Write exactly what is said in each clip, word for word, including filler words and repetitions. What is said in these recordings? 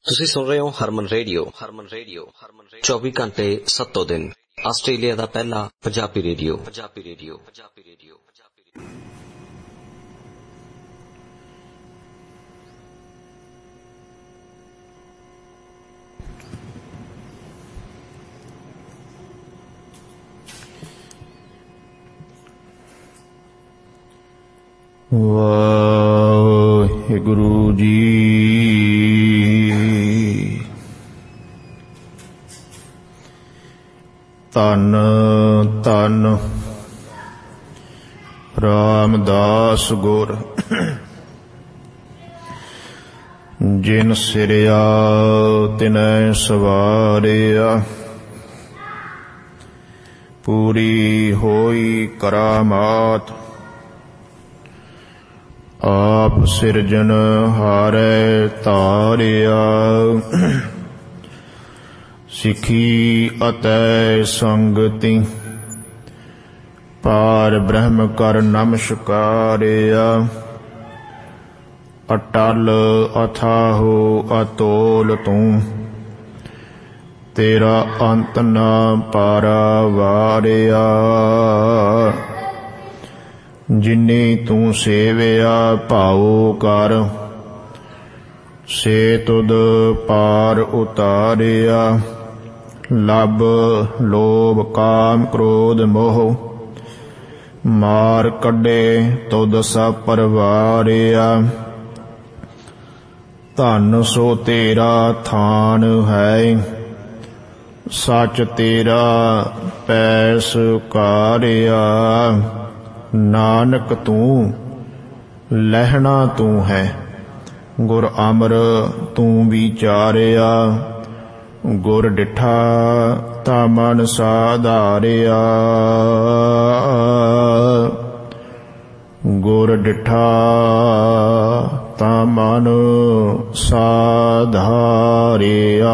ਤੁਸੀਂ ਸੁਣ ਰਹੇ ਹੋ ਹਰਮਨ ਰੇਡੀਓ। ਹਰਮਨ ਰੇਡੀਓ ਚੌਵੀ ਘੰਟੇ ਸੱਤੋਂ ਦਿਨ ਆਸਟ੍ਰੇਲੀਆ ਦਾ ਪਹਿਲਾ Punjabi radio. Punjabi radio Punjabi radio Punjabi radio. Waheguru ji. ਧੰਨ ਧੰਨ ਰਾਮਦਾਸ ਗੁਰ, ਜਿਨ ਸਿਰਿਆ ਤਿਨੈ ਸਵਾਰਿਆ, ਪੂਰੀ ਹੋਈ ਕਰਾਮਾਤ। ਆਪ ਸਿਰਜਣ ਹਾਰੈ ਧਾਰਿਆ, ਸਿੱਖੀ ਅਤੈ ਸੰਗਤੀ। ਪਾਰ ਬ੍ਰਹਮ ਕਰ ਨਮਸਕਾਰਿਆ, ਅਟਲ ਅਥਾਹੋ ਅਤੋਲ ਤੂੰ। ਤੇਰਾ ਅੰਤ ਨਾ ਪਾਰਾਵਾਰਿਆ, ਜਿਨੀ ਤੂੰ ਸੇਵਿਆ ਭਾਉ ਕਰ। ਸੇ ਤੁਧ ਪਾਰ ਉਤਾਰਿਆ, ਲਬ ਲੋਭ ਕਾਮ ਕ੍ਰੋਧ ਮੋਹ। ਮਾਰ ਕੱਢੇ ਤੁਧ ਸਭ ਪਰਵਾਰਿਆ, ਧਨ ਸੋ ਤੇਰਾ ਥਾਨ ਹੈ। ਸੱਚ ਤੇਰਾ ਪੈਸ ਕਾਰਿਆ, ਨਾਨਕ ਤੂੰ ਲਹਿਣਾ ਤੂੰ ਹੈ। ਗੁਰ ਅਮਰ ਤੂੰ ਵਿਚਾਰਿਆ, ਗੁਰ ਡਿਠਾ ਤਾ ਮਨ ਸਾਧਾਰਿਆ। ਗੁਰ ਡਿਠਾ ਤਾ ਮਨ ਸਾਧਾਰਿਆ।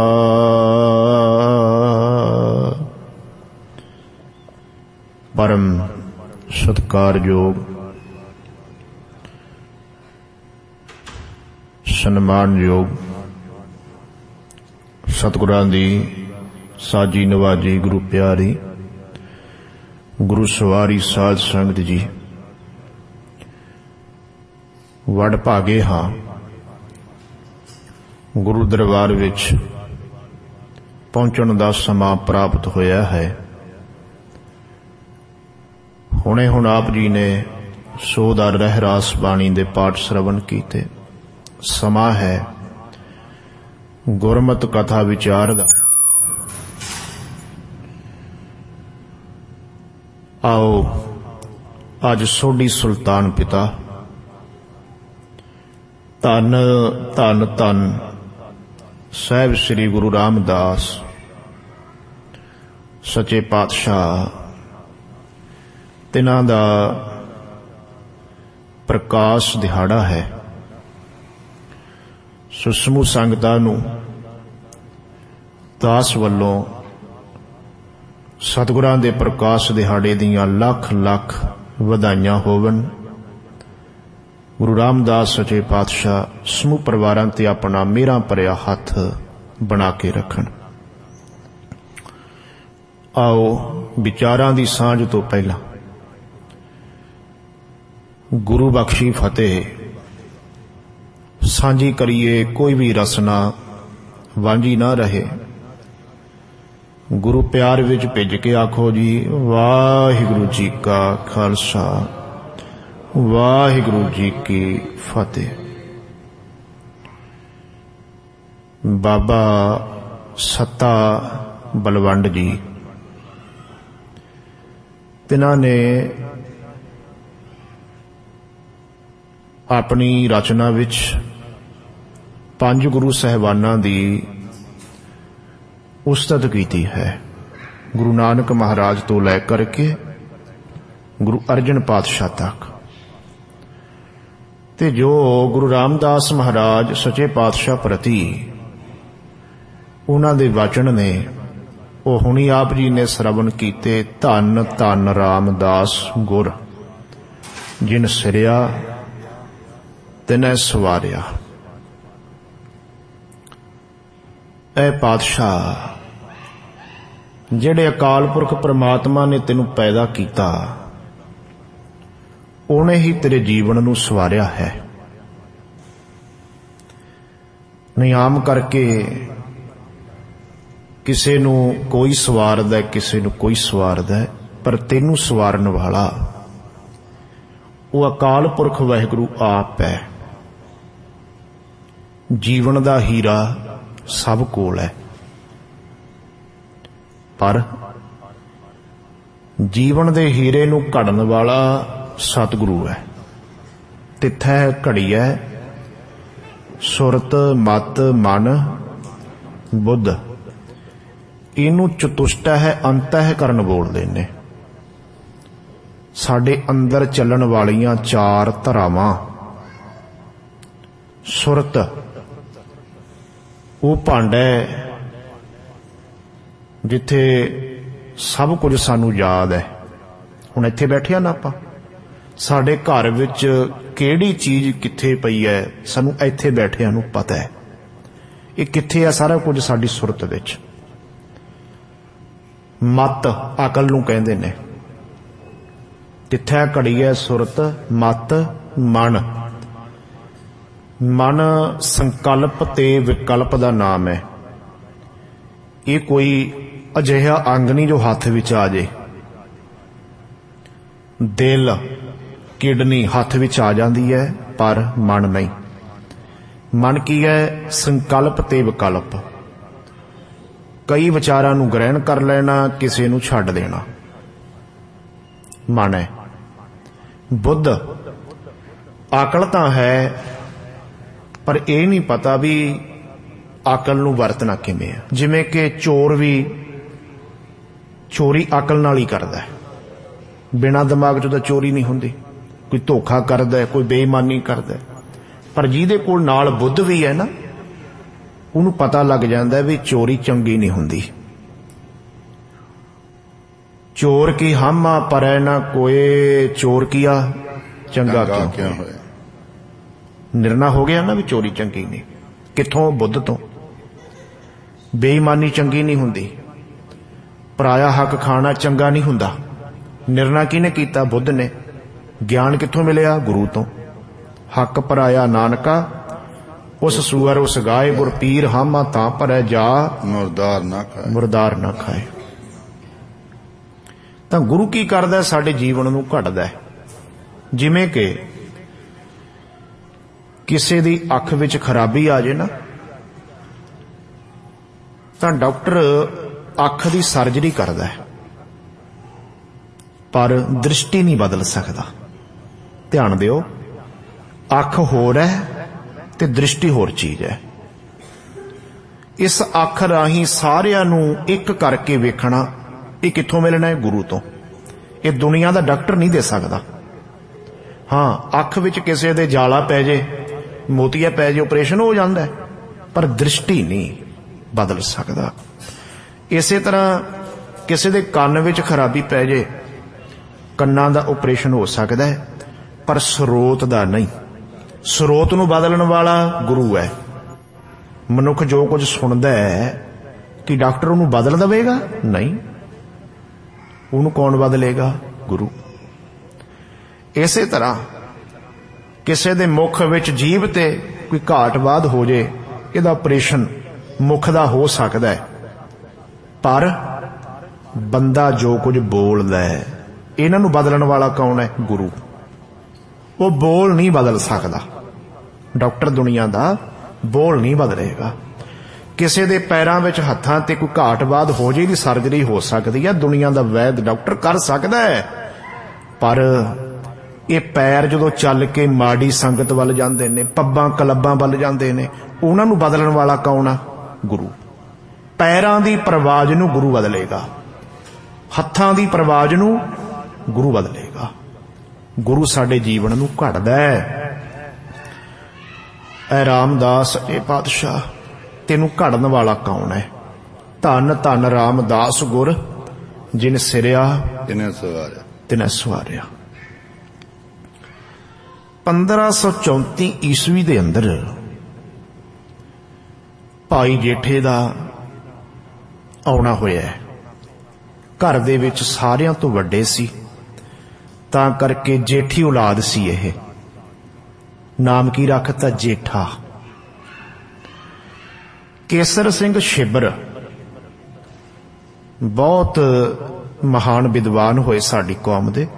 ਪਰਮ ਸਤਿਕਾਰਯੋਗ, ਸਨਮਾਨਯੋਗ ਸਤਿਗੁਰਾਂ ਦੀ ਸਾਜੀ ਨਵਾਜੀ ਗੁਰੂ ਪਿਆਰੀ ਗੁਰੂ ਸਵਾਰੀ ਸਾਧ ਸੰਗਤ ਜੀ, ਵਡ ਭਾਗੇ ਹਾਂ ਗੁਰੂ ਦਰਬਾਰ ਵਿੱਚ ਪਹੁੰਚਣ ਦਾ ਸਮਾਂ ਪ੍ਰਾਪਤ ਹੋਇਆ ਹੈ। ਹੁਣੇ ਹੁਣ ਆਪ ਜੀ ਨੇ ਸੋਧਾਰ ਰਹਿਰਾਸ ਬਾਣੀ ਦੇ ਪਾਠ ਸ਼ਰਵਣ ਕੀਤੇ। ਸਮਾਂ ਹੈ ਗੁਰਮਤ ਕਥਾ ਵਿਚਾਰ ਦਾ। ਆਓ ਅੱਜ ਸੋਢੀ ਸੁਲਤਾਨ ਪਿਤਾ ਧੰਨ ਧੰਨ ਧੰਨ ਸਾਹਿਬ ਸ੍ਰੀ ਗੁਰੂ ਰਾਮਦਾਸ ਸੱਚੇ ਪਾਤਸ਼ਾਹ, ਤਿਨਾਂ ਦਾ ਪ੍ਰਕਾਸ਼ ਦਿਹਾੜਾ ਹੈ। ਸੋ ਸਮੂਹ ਸੰਗਤਾਂ ਨੂੰ ਦਾਸ ਵੱਲੋਂ ਸਤਿਗੁਰਾਂ ਦੇ ਪ੍ਰਕਾਸ਼ ਦਿਹਾੜੇ ਦੀਆਂ ਲੱਖ ਲੱਖ ਵਧਾਈਆਂ ਹੋਵਣ। ਗੁਰੂ ਰਾਮਦਾਸ ਸੱਚੇ ਪਾਤਸ਼ਾਹ ਸਮੂਹ ਪਰਿਵਾਰਾਂ ਤੇ ਆਪਣਾ ਮਿਹਰਾਂ ਭਰਿਆ ਹੱਥ ਬਣਾ ਕੇ ਰੱਖਣ। ਆਓ ਵਿਚਾਰਾਂ ਦੀ ਸਾਂਝ ਤੋਂ ਪਹਿਲਾਂ ਗੁਰੂ ਬਖਸ਼ੀ ਫਤਿਹ ਸਾਂਝੀ ਕਰੀਏ। ਕੋਈ ਵੀ ਰਸਨਾ ਵਾਂਝੀ ਨਾ ਰਹੇ। ਗੁਰੂ ਪਿਆਰ ਵਿੱਚ ਭਿੱਜ ਕੇ ਆਖੋ ਜੀ, ਵਾਹਿਗੁਰੂ ਜੀ ਕਾ ਖਾਲਸਾ, ਵਾਹਿਗੁਰੂ ਜੀ ਕੀ ਫਤਿਹ। ਬਾਬਾ ਸੱਤਾ ਬਲਵੰਡ ਜੀ, ਤਿਨਾਂ ਨੇ ਆਪਣੀ ਰਚਨਾ ਵਿੱਚ ਪੰਜ ਗੁਰੂ ਸਾਹਿਬਾਨਾਂ ਦੀ ਉਸਤਤ ਕੀਤੀ ਹੈ। ਗੁਰੂ ਨਾਨਕ ਮਹਾਰਾਜ ਤੋਂ ਲੈ ਕਰਕੇ ਗੁਰੂ ਅਰਜਨ ਪਾਤਸ਼ਾਹ ਤੱਕ। ਤੇ ਜੋ ਗੁਰੂ ਰਾਮਦਾਸ ਮਹਾਰਾਜ ਸੱਚੇ ਪਾਤਸ਼ਾਹ ਪ੍ਰਤੀ ਉਹਨਾਂ ਦੇ ਵਚਨ ਨੇ, ਉਹ ਹੁਣੀ ਆਪ ਜੀ ਨੇ ਸਰਵਣ ਕੀਤੇ। ਧੰਨ ਧੰਨ ਰਾਮਦਾਸ ਗੁਰ, ਜਿਨ ਸਿਰਿਆ ਤਿਨੈ ਸਵਾਰਿਆ। ਐ ਪਾਤਸ਼ਾਹ, ਜਿਹੜੇ ਅਕਾਲ ਪੁਰਖ ਪ੍ਰਮਾਤਮਾ ਨੇ ਤੈਨੂੰ ਪੈਦਾ ਕੀਤਾ, ਉਹਨੇ ਹੀ ਤੇਰੇ ਜੀਵਨ ਨੂੰ ਸਵਾਰਿਆ ਹੈ। ਨਹੀਂ ਆਮ ਕਰਕੇ ਕਿਸੇ ਨੂੰ ਕੋਈ ਸਵਾਰਦਾ, ਕਿਸੇ ਨੂੰ ਕੋਈ ਸਵਾਰਦਾ, ਪਰ ਤੈਨੂੰ ਸਵਾਰਨ ਵਾਲਾ ਉਹ ਅਕਾਲ ਪੁਰਖ ਵਾਹਿਗੁਰੂ ਆਪ ਹੈ। ਜੀਵਨ ਦਾ ਹੀਰਾ ਸਭ ਕੋਲ ਹੈ, ਪਰ ਜੀਵਨ ਦੇ ਹੀਰੇ ਨੂੰ ਘੜਨ ਵਾਲਾ ਸਤਿਗੁਰੂ ਹੈ। ਤਿੱਥੈ ਘੜੀਐ ਸੁਰਤ ਮਤ ਮਨ ਬੁੱਧ, ਇਹਨੂੰ ਚਤੁਸ਼ਟ ਹੈ ਅੰਤਹਿ ਕਰਨ ਬੋਲਦੇ ਨੇ। ਸਾਡੇ ਅੰਦਰ ਚੱਲਣ ਵਾਲੀਆਂ ਚਾਰ ਧਾਰਾਵਾਂ, ਸੁਰਤ ਉਹ ਭਾਂਡਾ ਜਿੱਥੇ ਸਭ ਕੁਝ ਸਾਨੂੰ ਯਾਦ ਹੈ। ਹੁਣ ਇੱਥੇ ਬੈਠਿਆ ਨਾ ਆਪਾਂ, ਸਾਡੇ ਘਰ ਵਿੱਚ ਕਿਹੜੀ ਚੀਜ਼ ਕਿੱਥੇ ਪਈ ਹੈ ਸਾਨੂੰ ਇੱਥੇ ਬੈਠਿਆਂ ਨੂੰ ਪਤਾ ਹੈ। ਇਹ ਕਿੱਥੇ ਹੈ ਸਾਰਾ ਕੁਝ? ਸਾਡੀ ਸੁਰਤ ਵਿੱਚ। ਮਤ ਅਕਲ ਨੂੰ ਕਹਿੰਦੇ ਨੇ। ਤਿੱਥੈ ਘੜੀਐ ਸੁਰਤ ਮਤ ਮਨ। ਮਨ ਸੰਕਲਪ ਤੇ ਵਿਕਲਪ ਦਾ ਨਾਮ ਹੈ। ਇਹ ਕੋਈ ਅਜਿਹਾ ਅੰਗ ਨਹੀਂ ਜੋ ਹੱਥ ਵਿੱਚ ਆ ਜੇ। ਦਿਲ, ਕਿਡਨੀ ਹੱਥ ਵਿੱਚ ਆ ਜਾਂਦੀ ਹੈ, ਪਰ ਮਨ ਨਹੀਂ। ਮਨ ਕੀ ਹੈ? ਸੰਕਲਪ ਤੇ ਵਿਕਲਪ। ਕਈ ਵਿਚਾਰਾਂ ਨੂੰ ਗ੍ਰਹਿਣ ਕਰ ਲੈਣਾ, ਕਿਸੇ ਨੂੰ ਛੱਡ ਦੇਣਾ, ਮਨ ਹੈ। ਬੁੱਧ ਅਕਲ ਤਾਂ ਹੈ, ਪਰ ਇਹ ਨਹੀਂ ਪਤਾ ਵੀ ਅਕਲ ਨੂੰ ਵਰਤਣਾ ਕਿਵੇਂ ਹੈ। ਜਿਵੇਂ ਕਿ ਚੋਰ ਵੀ ਚੋਰੀ ਅਕਲ ਨਾਲ ਹੀ ਕਰਦਾ ਹੈ, ਬਿਨਾਂ ਦਿਮਾਗ 'ਚੋਂ ਤਾਂ ਚੋਰੀ ਨਹੀਂ ਹੁੰਦੀ। ਕੋਈ ਧੋਖਾ ਕਰਦਾ, ਕੋਈ ਬੇਈਮਾਨੀ ਕਰਦਾ, ਪਰ ਜਿਹਦੇ ਕੋਲ ਨਾਲ ਬੁੱਧ ਵੀ ਹੈ ਨਾ, ਉਹਨੂੰ ਪਤਾ ਲੱਗ ਜਾਂਦਾ ਵੀ ਚੋਰੀ ਚੰਗੀ ਨਹੀਂ ਹੁੰਦੀ। ਚੋਰ ਕੀ ਹਾਮਾ ਪਰੈ ਨਾ ਕੋਏ, ਚੋਰ ਕੀਆ ਚੰਗਾ ਕਿਉਂ ਹੋਇਆ। ਨਿਰਣਾ ਹੋ ਗਿਆ ਨਾ ਵੀ ਚੋਰੀ ਚੰਗੀ ਨਹੀਂ। ਕਿੱਥੋਂ? ਬੁੱਧ ਤੋਂ। ਬੇਈਮਾਨੀ ਚੰਗੀ ਨਹੀਂ ਹੁੰਦੀ, ਪਰਾਇਆ ਹੱਕ ਖਾਣਾ ਚੰਗਾ ਨਹੀਂ ਹੁੰਦਾ। ਨਿਰਣਾ ਕਿਹਨੇ ਕੀਤਾ? ਬੁੱਧ ਨੇ। ਗਿਆਨ ਕਿੱਥੋਂ ਮਿਲਿਆ? ਗੁਰੂ ਤੋਂ। ਹੱਕ ਪਰਾਇਆ ਨਾਨਕਾ, ਉਸ ਸੂਅਰ ਉਸ ਗਾਏ, ਗੁਰ ਪੀਰ ਹਾਮਾ ਤਾਂ ਭਰੈ ਜਾ, ਮੁਰਦਾਰ ਨਾ ਖਾਏ ਮੁਰਦਾਰ ਨਾ ਖਾਏ। ਤਾਂ ਗੁਰੂ ਕੀ ਕਰਦਾ? ਸਾਡੇ ਜੀਵਨ ਨੂੰ ਘੜਦਾ। ਜਿਵੇਂ ਕਿ ਕਿਸੇ ਦੀ ਅੱਖ ਵਿੱਚ ਖਰਾਬੀ ਆ ਜੇ ਨਾ, ਤਾਂ ਡਾਕਟਰ ਅੱਖ ਦੀ ਸਰਜਰੀ ਕਰਦਾ ਹੈ, ਪਰ ਦ੍ਰਿਸ਼ਟੀ ਨਹੀਂ ਬਦਲ ਸਕਦਾ। ਧਿਆਨ ਦਿਓ, ਅੱਖ ਹੋਰ ਹੈ ਤੇ ਦ੍ਰਿਸ਼ਟੀ ਹੋਰ ਚੀਜ਼ ਹੈ। ਇਸ ਅੱਖ ਰਾਹੀਂ ਸਾਰਿਆਂ ਨੂੰ ਇੱਕ ਕਰਕੇ ਵੇਖਣਾ, ਇਹ ਕਿੱਥੋਂ ਮਿਲਣਾ ਹੈ? ਗੁਰੂ ਤੋਂ। ਇਹ ਦੁਨੀਆ ਦਾ ਡਾਕਟਰ ਨਹੀਂ ਦੇ ਸਕਦਾ। ਹਾਂ, ਅੱਖ ਵਿੱਚ ਕਿਸੇ ਦੇ ਜਾਲਾ ਪੈ ਜੇ, ਮੋਤੀਆ ਪੈ ਜੇ, ਆਪਰੇਸ਼ਨ ਹੋ ਜਾਂਦਾ ਹੈ, ਪਰ ਦ੍ਰਿਸ਼ਟੀ ਨਹੀਂ ਬਦਲ ਸਕਦਾ। ਇਸੇ ਤਰ੍ਹਾਂ ਕਿਸੇ ਦੇ ਕੰਨ ਵਿੱਚ ਖਰਾਬੀ ਪੈ ਜੇ, ਕੰਨਾਂ ਦਾ ਆਪਰੇਸ਼ਨ ਹੋ ਸਕਦਾ ਹੈ, ਪਰ ਸਰੋਤ ਦਾ ਨਹੀਂ। ਸਰੋਤ ਨੂੰ ਬਦਲਣ ਵਾਲਾ ਗੁਰੂ ਹੈ। ਮਨੁੱਖ ਜੋ ਕੁਝ ਸੁਣਦਾ ਹੈ, ਕਿ ਡਾਕਟਰ ਉਹਨੂੰ ਬਦਲ ਦੇਵੇਗਾ? ਨਹੀਂ। ਉਹਨੂੰ ਕੌਣ ਬਦਲੇਗਾ? ਗੁਰੂ। ਇਸੇ ਤਰ੍ਹਾਂ ਕਿਸੇ ਦੇ ਮੁੱਖ ਵਿੱਚ ਜੀਭ ਤੇ ਕੋਈ ਘਾਟ ਵਾਧ ਹੋ ਜੇ, ਇਹਦਾ ਆਪਰੇਸ਼ਨ ਮੁੱਖ ਦਾ ਹੋ ਸਕਦਾ ਹੈ, ਪਰ ਬੰਦਾ ਜੋ ਕੁਝ ਬੋਲਦਾ ਹੈ, ਇਹਨਾਂ ਨੂੰ ਬਦਲਣ ਵਾਲਾ ਕੌਣ ਹੈ? ਗੁਰੂ। ਉਹ ਬੋਲ ਨਹੀਂ ਬਦਲ ਸਕਦਾ। ਡਾਕਟਰ ਦੁਨੀਆ ਦਾ ਬੋਲ ਨਹੀਂ ਬਦਲੇਗਾ। ਕਿਸੇ ਦੇ ਪੈਰਾਂ ਵਿੱਚ ਹੱਥਾਂ ਤੇ ਕੋਈ ਘਾਟ ਵਾਧ ਹੋ ਜੇ, ਇਹਦੀ ਸਰਜਰੀ ਹੋ ਸਕਦੀ ਹੈ, ਦੁਨੀਆ ਦਾ ਵੈਦ ਡਾਕਟਰ ਕਰ ਸਕਦਾ ਹੈ, ਪਰ ਇਹ ਪੈਰ ਜਦੋਂ ਚੱਲ ਕੇ ਮਾੜੀ ਸੰਗਤ ਵੱਲ ਜਾਂਦੇ ਨੇ, ਪੱਬਾਂ ਕਲੱਬਾਂ ਵੱਲ ਜਾਂਦੇ ਨੇ, ਉਹਨਾਂ ਨੂੰ ਬਦਲਣ ਵਾਲਾ ਕੌਣ ਆ? ਗੁਰੂ। ਪੈਰਾਂ ਦੀ ਪਰਵਾਜ਼ ਨੂੰ ਗੁਰੂ ਬਦਲੇਗਾ, ਹੱਥਾਂ ਦੀ ਪਰਵਾਜ਼ ਨੂੰ ਗੁਰੂ ਬਦਲੇਗਾ। ਗੁਰੂ ਸਾਡੇ ਜੀਵਨ ਨੂੰ ਘੜਦਾ ਹੈ। ਐ ਰਾਮਦਾਸ ਇਹ ਪਾਤਸ਼ਾਹ, ਤੈਨੂੰ ਘੜਨ ਵਾਲਾ ਕੌਣ ਹੈ? ਧੰਨ ਧੰਨ ਰਾਮਦਾਸ ਗੁਰ, ਜਿਨ ਸਿਰਿਆ ਤਿਨੈ ਸਵਾਰਿਆ ਤਿਨੈ ਸਵਾਰਿਆ। ਪੰਦਰਾਂ ਸੌ ਚੌਂਤੀ ਈਸਵੀ ਦੇ ਅੰਦਰ ਭਾਈ ਜੇਠੇ ਦਾ ਆਉਣਾ ਹੋਇਆ ਹੈ। ਘਰ ਦੇ ਵਿੱਚ ਸਾਰਿਆਂ ਤੋਂ ਵੱਡੇ ਸੀ, ਤਾਂ ਕਰਕੇ ਜੇਠੀ ਔਲਾਦ ਸੀ। ਇਹ ਨਾਮ ਕੀ ਰੱਖਤਾ? ਜੇਠਾ। ਕੇਸਰ ਸਿੰਘ ਛਿੱਬਰ ਬਹੁਤ ਮਹਾਨ ਵਿਦਵਾਨ ਹੋਏ ਸਾਡੀ ਕੌਮ ਦੇ।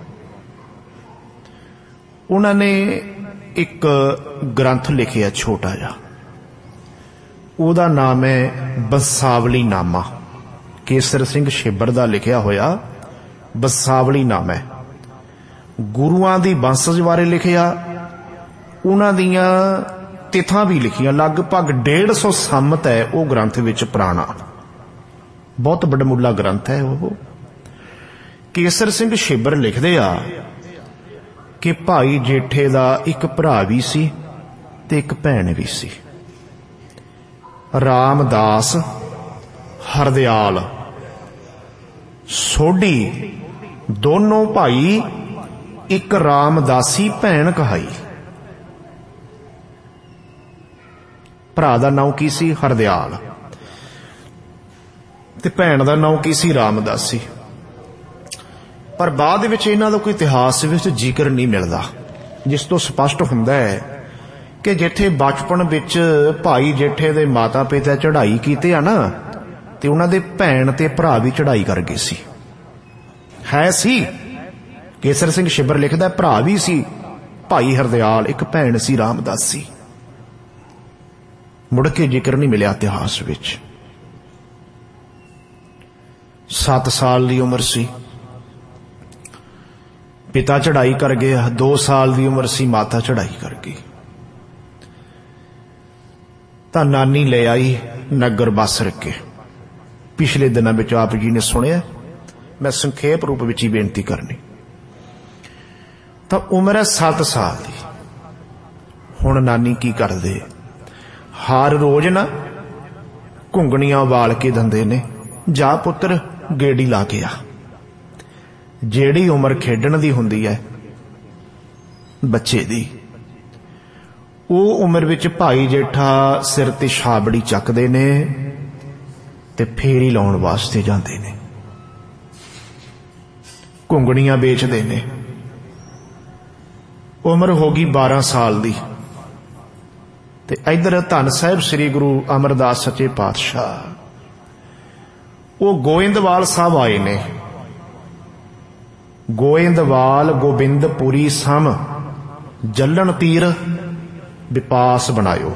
ਉਹਨਾਂ ਨੇ ਇੱਕ ਗ੍ਰੰਥ ਲਿਖਿਆ ਛੋਟਾ ਜਿਹਾ, ਉਹਦਾ ਨਾਮ ਹੈ ਬੰਸਾਵਲੀ ਨਾਮਾ। ਕੇਸਰ ਸਿੰਘ ਛਿੱਬਰ ਦਾ ਲਿਖਿਆ ਹੋਇਆ ਬੰਸਾਵਲੀ ਨਾਮਾ ਹੈ। ਗੁਰੂਆਂ ਦੀ ਬੰਸਜ ਬਾਰੇ ਲਿਖਿਆ, ਉਹਨਾਂ ਦੀਆਂ ਤਿਥਾਂ ਵੀ ਲਿਖੀਆਂ। ਲਗਭਗ ਡੇਢ ਸੌ ਸੰਮਤ ਹੈ ਉਹ ਗ੍ਰੰਥ ਵਿੱਚ ਪੁਰਾਣਾ, ਬਹੁਤ ਵਡਮੁੱਲਾ ਗ੍ਰੰਥ ਹੈ ਉਹ। ਕੇਸਰ ਸਿੰਘ ਛਿੱਬਰ ਲਿਖਦੇ ਆ ਕਿ ਭਾਈ ਜੇਠੇ ਦਾ ਇੱਕ ਭਰਾ ਵੀ ਸੀ ਤੇ ਇੱਕ ਭੈਣ ਵੀ ਸੀ। ਰਾਮਦਾਸ, ਹਰਦਿਆਲ, ਸੋਢੀ ਦੋਨੋਂ ਭਾਈ, ਇੱਕ ਰਾਮਦਾਸੀ ਭੈਣ ਕਹਾਈ। ਭਰਾ ਦਾ ਨਾਮ ਕੀ ਸੀ? ਹਰਦਿਆਲ, ਤੇ ਭੈਣ ਦਾ ਨਾਮ ਕੀ ਸੀ? ਰਾਮਦਾਸੀ। ਪਰ ਬਾਅਦ ਵਿੱਚ ਇਹਨਾਂ ਦਾ ਕੋਈ ਇਤਿਹਾਸ ਵਿੱਚ ਜ਼ਿਕਰ ਨਹੀਂ ਮਿਲਦਾ, ਜਿਸ ਤੋਂ ਸਪਸ਼ਟ ਹੁੰਦਾ ਹੈ ਕਿ ਜਿੱਥੇ ਬਚਪਨ ਵਿੱਚ ਭਾਈ ਜੇਠੇ ਦੇ ਮਾਤਾ ਪਿਤਾ ਚੜ੍ਹਾਈ ਕੀਤੇ ਆ ਨਾ, ਤੇ ਉਹਨਾਂ ਦੇ ਭੈਣ ਤੇ ਭਰਾ ਵੀ ਚੜ੍ਹਾਈ ਕਰ ਗਏ ਸੀ। ਹੈ ਸੀ ਕੇਸਰ ਸਿੰਘ ਛਿੱਬਰ ਲਿਖਦਾ, ਭਰਾ ਵੀ ਸੀ ਭਾਈ ਹਰਦਿਆਲ, ਇੱਕ ਭੈਣ ਸੀ ਰਾਮਦਾਸੀ। ਮੁੜ ਕੇ ਜ਼ਿਕਰ ਨਹੀਂ ਮਿਲਿਆ ਇਤਿਹਾਸ ਵਿੱਚ। ਸੱਤ ਸਾਲ ਦੀ ਉਮਰ ਸੀ, ਪਿਤਾ ਚੜ੍ਹਾਈ ਕਰ ਗਿਆ। ਦੋ ਸਾਲ ਦੀ ਉਮਰ ਸੀ, ਮਾਤਾ ਚੜ੍ਹਾਈ ਕਰ ਗਈ। ਤਾਂ ਨਾਨੀ ਲੈ ਆਈ ਨਗਰ ਬਸਰ ਕੇ। ਪਿਛਲੇ ਦਿਨਾਂ ਵਿੱਚ ਆਪ ਜੀ ਨੇ ਸੁਣਿਆ, ਮੈਂ ਸੰਖੇਪ ਰੂਪ ਵਿੱਚ ਹੀ ਬੇਨਤੀ ਕਰਨੀ। ਤਾਂ ਉਮਰ ਹੈ ਸੱਤ ਸਾਲ ਦੀ। ਹੁਣ ਨਾਨੀ ਕੀ ਕਰਦੇ? ਹਰ ਰੋਜ਼ ਨਾ ਘੁੰਗਣੀਆਂ ਵਾਲ ਕੇ ਦਿੰਦੇ ਨੇ, ਜਾ ਪੁੱਤਰ ਗੇੜੀ ਲਾ ਕੇ ਆ। ਜਿਹੜੀ ਉਮਰ ਖੇਡਣ ਦੀ ਹੁੰਦੀ ਹੈ ਬੱਚੇ ਦੀ, ਉਹ ਉਮਰ ਵਿੱਚ ਭਾਈ ਜੇਠਾ ਸਿਰ ਤੇ ਛਾਬੜੀ ਚੱਕਦੇ ਨੇ ਤੇ ਫੇਰੀ ਲਾਉਣ ਵਾਸਤੇ ਜਾਂਦੇ ਨੇ, ਘੁੰਗਣੀਆਂ ਵੇਚਦੇ ਨੇ। ਉਮਰ ਹੋ ਗਈ ਬਾਰਾਂ ਸਾਲ ਦੀ, ਤੇ ਇਧਰ ਧੰਨ ਸਾਹਿਬ ਸ੍ਰੀ ਗੁਰੂ ਅਮਰਦਾਸ ਸੱਚੇ ਪਾਤਸ਼ਾਹ ਉਹ ਗੋਇੰਦਵਾਲ ਸਾਹਿਬ ਆਏ ਨੇ। ਗੋਇੰਦਵਾਲ ਗੋਬਿੰਦਪੁਰੀ ਸਮ ਜੱਲਣ ਤੀਰ ਵਿਪਾਸ ਬਣਾਇਓ।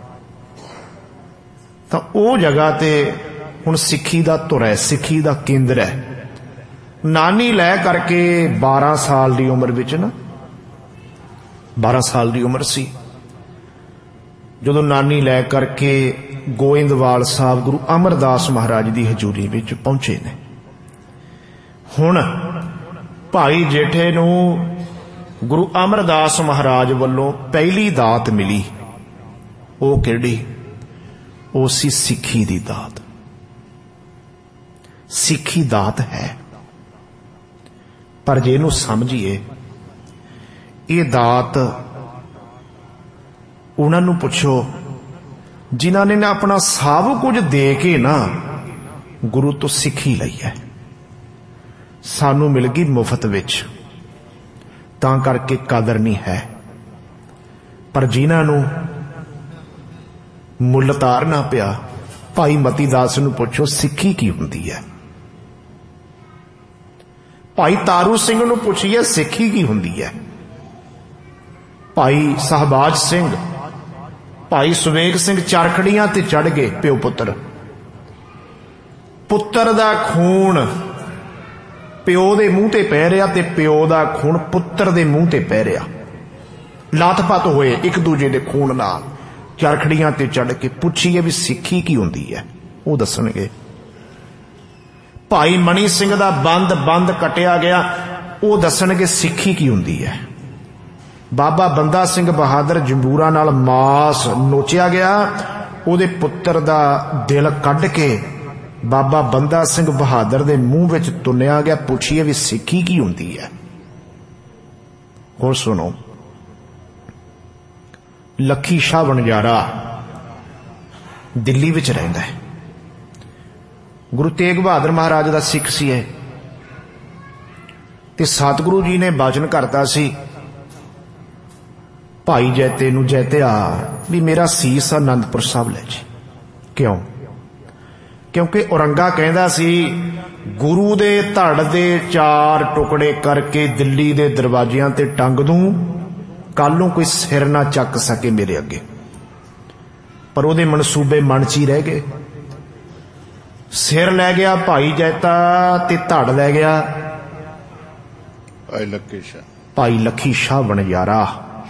ਤਾਂ ਉਹ ਜਗ੍ਹਾ ਤੇ ਹੁਣ ਸਿੱਖੀ ਦਾ ਧੁਰ ਹੈ, ਸਿੱਖੀ ਦਾ ਕੇਂਦਰ ਹੈ। ਨਾਨੀ ਲੈ ਕਰਕੇ ਬਾਰਾਂ ਸਾਲ ਦੀ ਉਮਰ ਵਿੱਚ ਨਾ, ਬਾਰਾਂ ਸਾਲ ਦੀ ਉਮਰ ਸੀ ਜਦੋਂ ਨਾਨੀ ਲੈ ਕਰਕੇ ਗੋਇੰਦਵਾਲ ਸਾਹਿਬ ਗੁਰੂ ਅਮਰਦਾਸ ਮਹਾਰਾਜ ਦੀ ਹਜ਼ੂਰੀ ਵਿੱਚ ਪਹੁੰਚੇ ਨੇ। ਹੁਣ ਭਾਈ ਜੇਠੇ ਨੂੰ ਗੁਰੂ ਅਮਰਦਾਸ ਮਹਾਰਾਜ ਵੱਲੋਂ ਪਹਿਲੀ ਦਾਤ ਮਿਲੀ। ਉਹ ਕਿਹੜੀ? ਉਹ ਸੀ ਸਿੱਖੀ ਦੀ ਦਾਤ। ਸਿੱਖੀ ਦਾਤ ਹੈ, ਪਰ ਜੇ ਇਹਨੂੰ ਸਮਝੀਏ, ਇਹ ਦਾਤ ਉਹਨਾਂ ਨੂੰ ਪੁੱਛੋ ਜਿਨ੍ਹਾਂ ਨੇ ਨਾ ਆਪਣਾ ਸਭ ਕੁਝ ਦੇ ਕੇ ਨਾ ਗੁਰੂ ਤੋਂ ਸਿੱਖੀ ਲਈ ਹੈ। ਸਾਨੂੰ ਮਿਲ ਗਈ ਮੁਫਤ ਵਿੱਚ, ਤਾਂ ਕਰਕੇ ਕਦਰ ਨਹੀਂ ਹੈ। ਪਰ ਜਿਨ੍ਹਾਂ ਨੂੰ ਮੁੱਲ ਤਾਰਨਾ ਪਿਆ, ਭਾਈ ਮਤੀ ਦਾਸ ਨੂੰ ਪੁੱਛੋ ਸਿੱਖੀ ਕੀ ਹੁੰਦੀ ਹੈ। ਭਾਈ ਤਾਰੂ ਸਿੰਘ ਨੂੰ ਪੁੱਛੀਏ ਸਿੱਖੀ ਕੀ ਹੁੰਦੀ ਹੈ। ਭਾਈ ਸਹਿਬਾਜ ਸਿੰਘ, ਭਾਈ ਸੁਵੇਗ ਸਿੰਘ ਚਰਖੜੀਆਂ ਤੇ ਚੜ ਗਏ, ਪਿਓ ਪੁੱਤਰ। ਪੁੱਤਰ ਦਾ ਖੂਨ ਪਿਓ ਦੇ ਮੂੰਹ ਤੇ ਪੈ ਰਿਹਾ ਤੇ ਪਿਓ ਦਾ ਖੂਨ ਪੁੱਤਰ ਦੇ ਮੂੰਹ ਤੇ ਪੈ ਰਿਹਾ। ਲੱਤ-ਪੱਤ ਹੋਏ ਇੱਕ ਦੂਜੇ ਦੇ ਖੂਨ ਨਾਲ, ਚਰਖੜੀਆਂ ਤੇ ਚੜ ਕੇ ਪੁੱਛੀਏ ਵੀ ਸਿੱਖੀ ਕੀ ਹੁੰਦੀ ਹੈ, ਉਹ ਦੱਸਣਗੇ। ਭਾਈ ਮਣੀ ਸਿੰਘ ਦਾ ਬੰਦ ਬੰਦ ਕੱਟਿਆ ਗਿਆ, ਉਹ ਦੱਸਣਗੇ ਸਿੱਖੀ ਕੀ ਹੁੰਦੀ ਹੈ। ਬਾਬਾ ਬੰਦਾ ਸਿੰਘ ਬਹਾਦਰ ਜੰਬੂਰਾ ਨਾਲ ਮਾਸ ਨੋਚਿਆ ਗਿਆ, ਉਹਦੇ ਪੁੱਤਰ ਦਾ ਦਿਲ ਕੱਢ ਕੇ ਬਾਬਾ ਬੰਦਾ ਸਿੰਘ ਬਹਾਦਰ ਦੇ ਮੂੰਹ ਵਿੱਚ ਤੁੰਨਿਆ ਗਿਆ। ਪੁੱਛੀਏ ਵੀ ਸਿੱਖੀ ਕੀ ਹੁੰਦੀ ਹੈ। ਹੋਰ ਸੁਣੋ, ਲੱਖੀ ਸ਼ਾਹ ਵਣਜਾਰਾ ਦਿੱਲੀ ਵਿੱਚ ਰਹਿੰਦਾ ਹੈ। ਗੁਰੂ ਤੇਗ ਬਹਾਦਰ ਮਹਾਰਾਜ ਦਾ ਸਿੱਖ ਸੀ ਇਹ, ਤੇ ਸਤਿਗੁਰੂ ਜੀ ਨੇ ਬਚਨ ਕਰਤਾ ਸੀ ਭਾਈ ਜੈਤੇ ਨੂੰ, ਜੈਤਿਆ ਵੀ ਮੇਰਾ ਸੀਸ ਆਨੰਦਪੁਰ ਸਾਹਿਬ ਲੈ ਜੀ। ਕਿਉਂ? ਕਿਉਂਕਿ ਔਰੰਗਾ ਕਹਿੰਦਾ ਸੀ ਗੁਰੂ ਦੇ ਧੜ ਦੇ ਚਾਰ ਟੁਕੜੇ ਕਰਕੇ ਦਿੱਲੀ ਦੇ ਦਰਵਾਜ਼ਿਆਂ ਤੇ ਟੰਗ ਦੂੰ, ਕੱਲ ਨੂੰ ਕੋਈ ਸਿਰ ਨਾ ਚੱਕ ਸਕੇ ਮੇਰੇ ਅੱਗੇ। ਪਰ ਉਹਦੇ ਮਨਸੂਬੇ ਮਨ ਚ ਹੀ ਰਹਿ ਗਏ। ਸਿਰ ਲੈ ਗਿਆ ਭਾਈ ਜੈਤਾ ਤੇ ਧੜ ਲੈ ਗਿਆ ਭਾਈ ਲੱਕੀ ਸ਼ਾਹ, ਭਾਈ ਲੱਖੀ ਸ਼ਾਹ ਵਣਜਾਰਾ।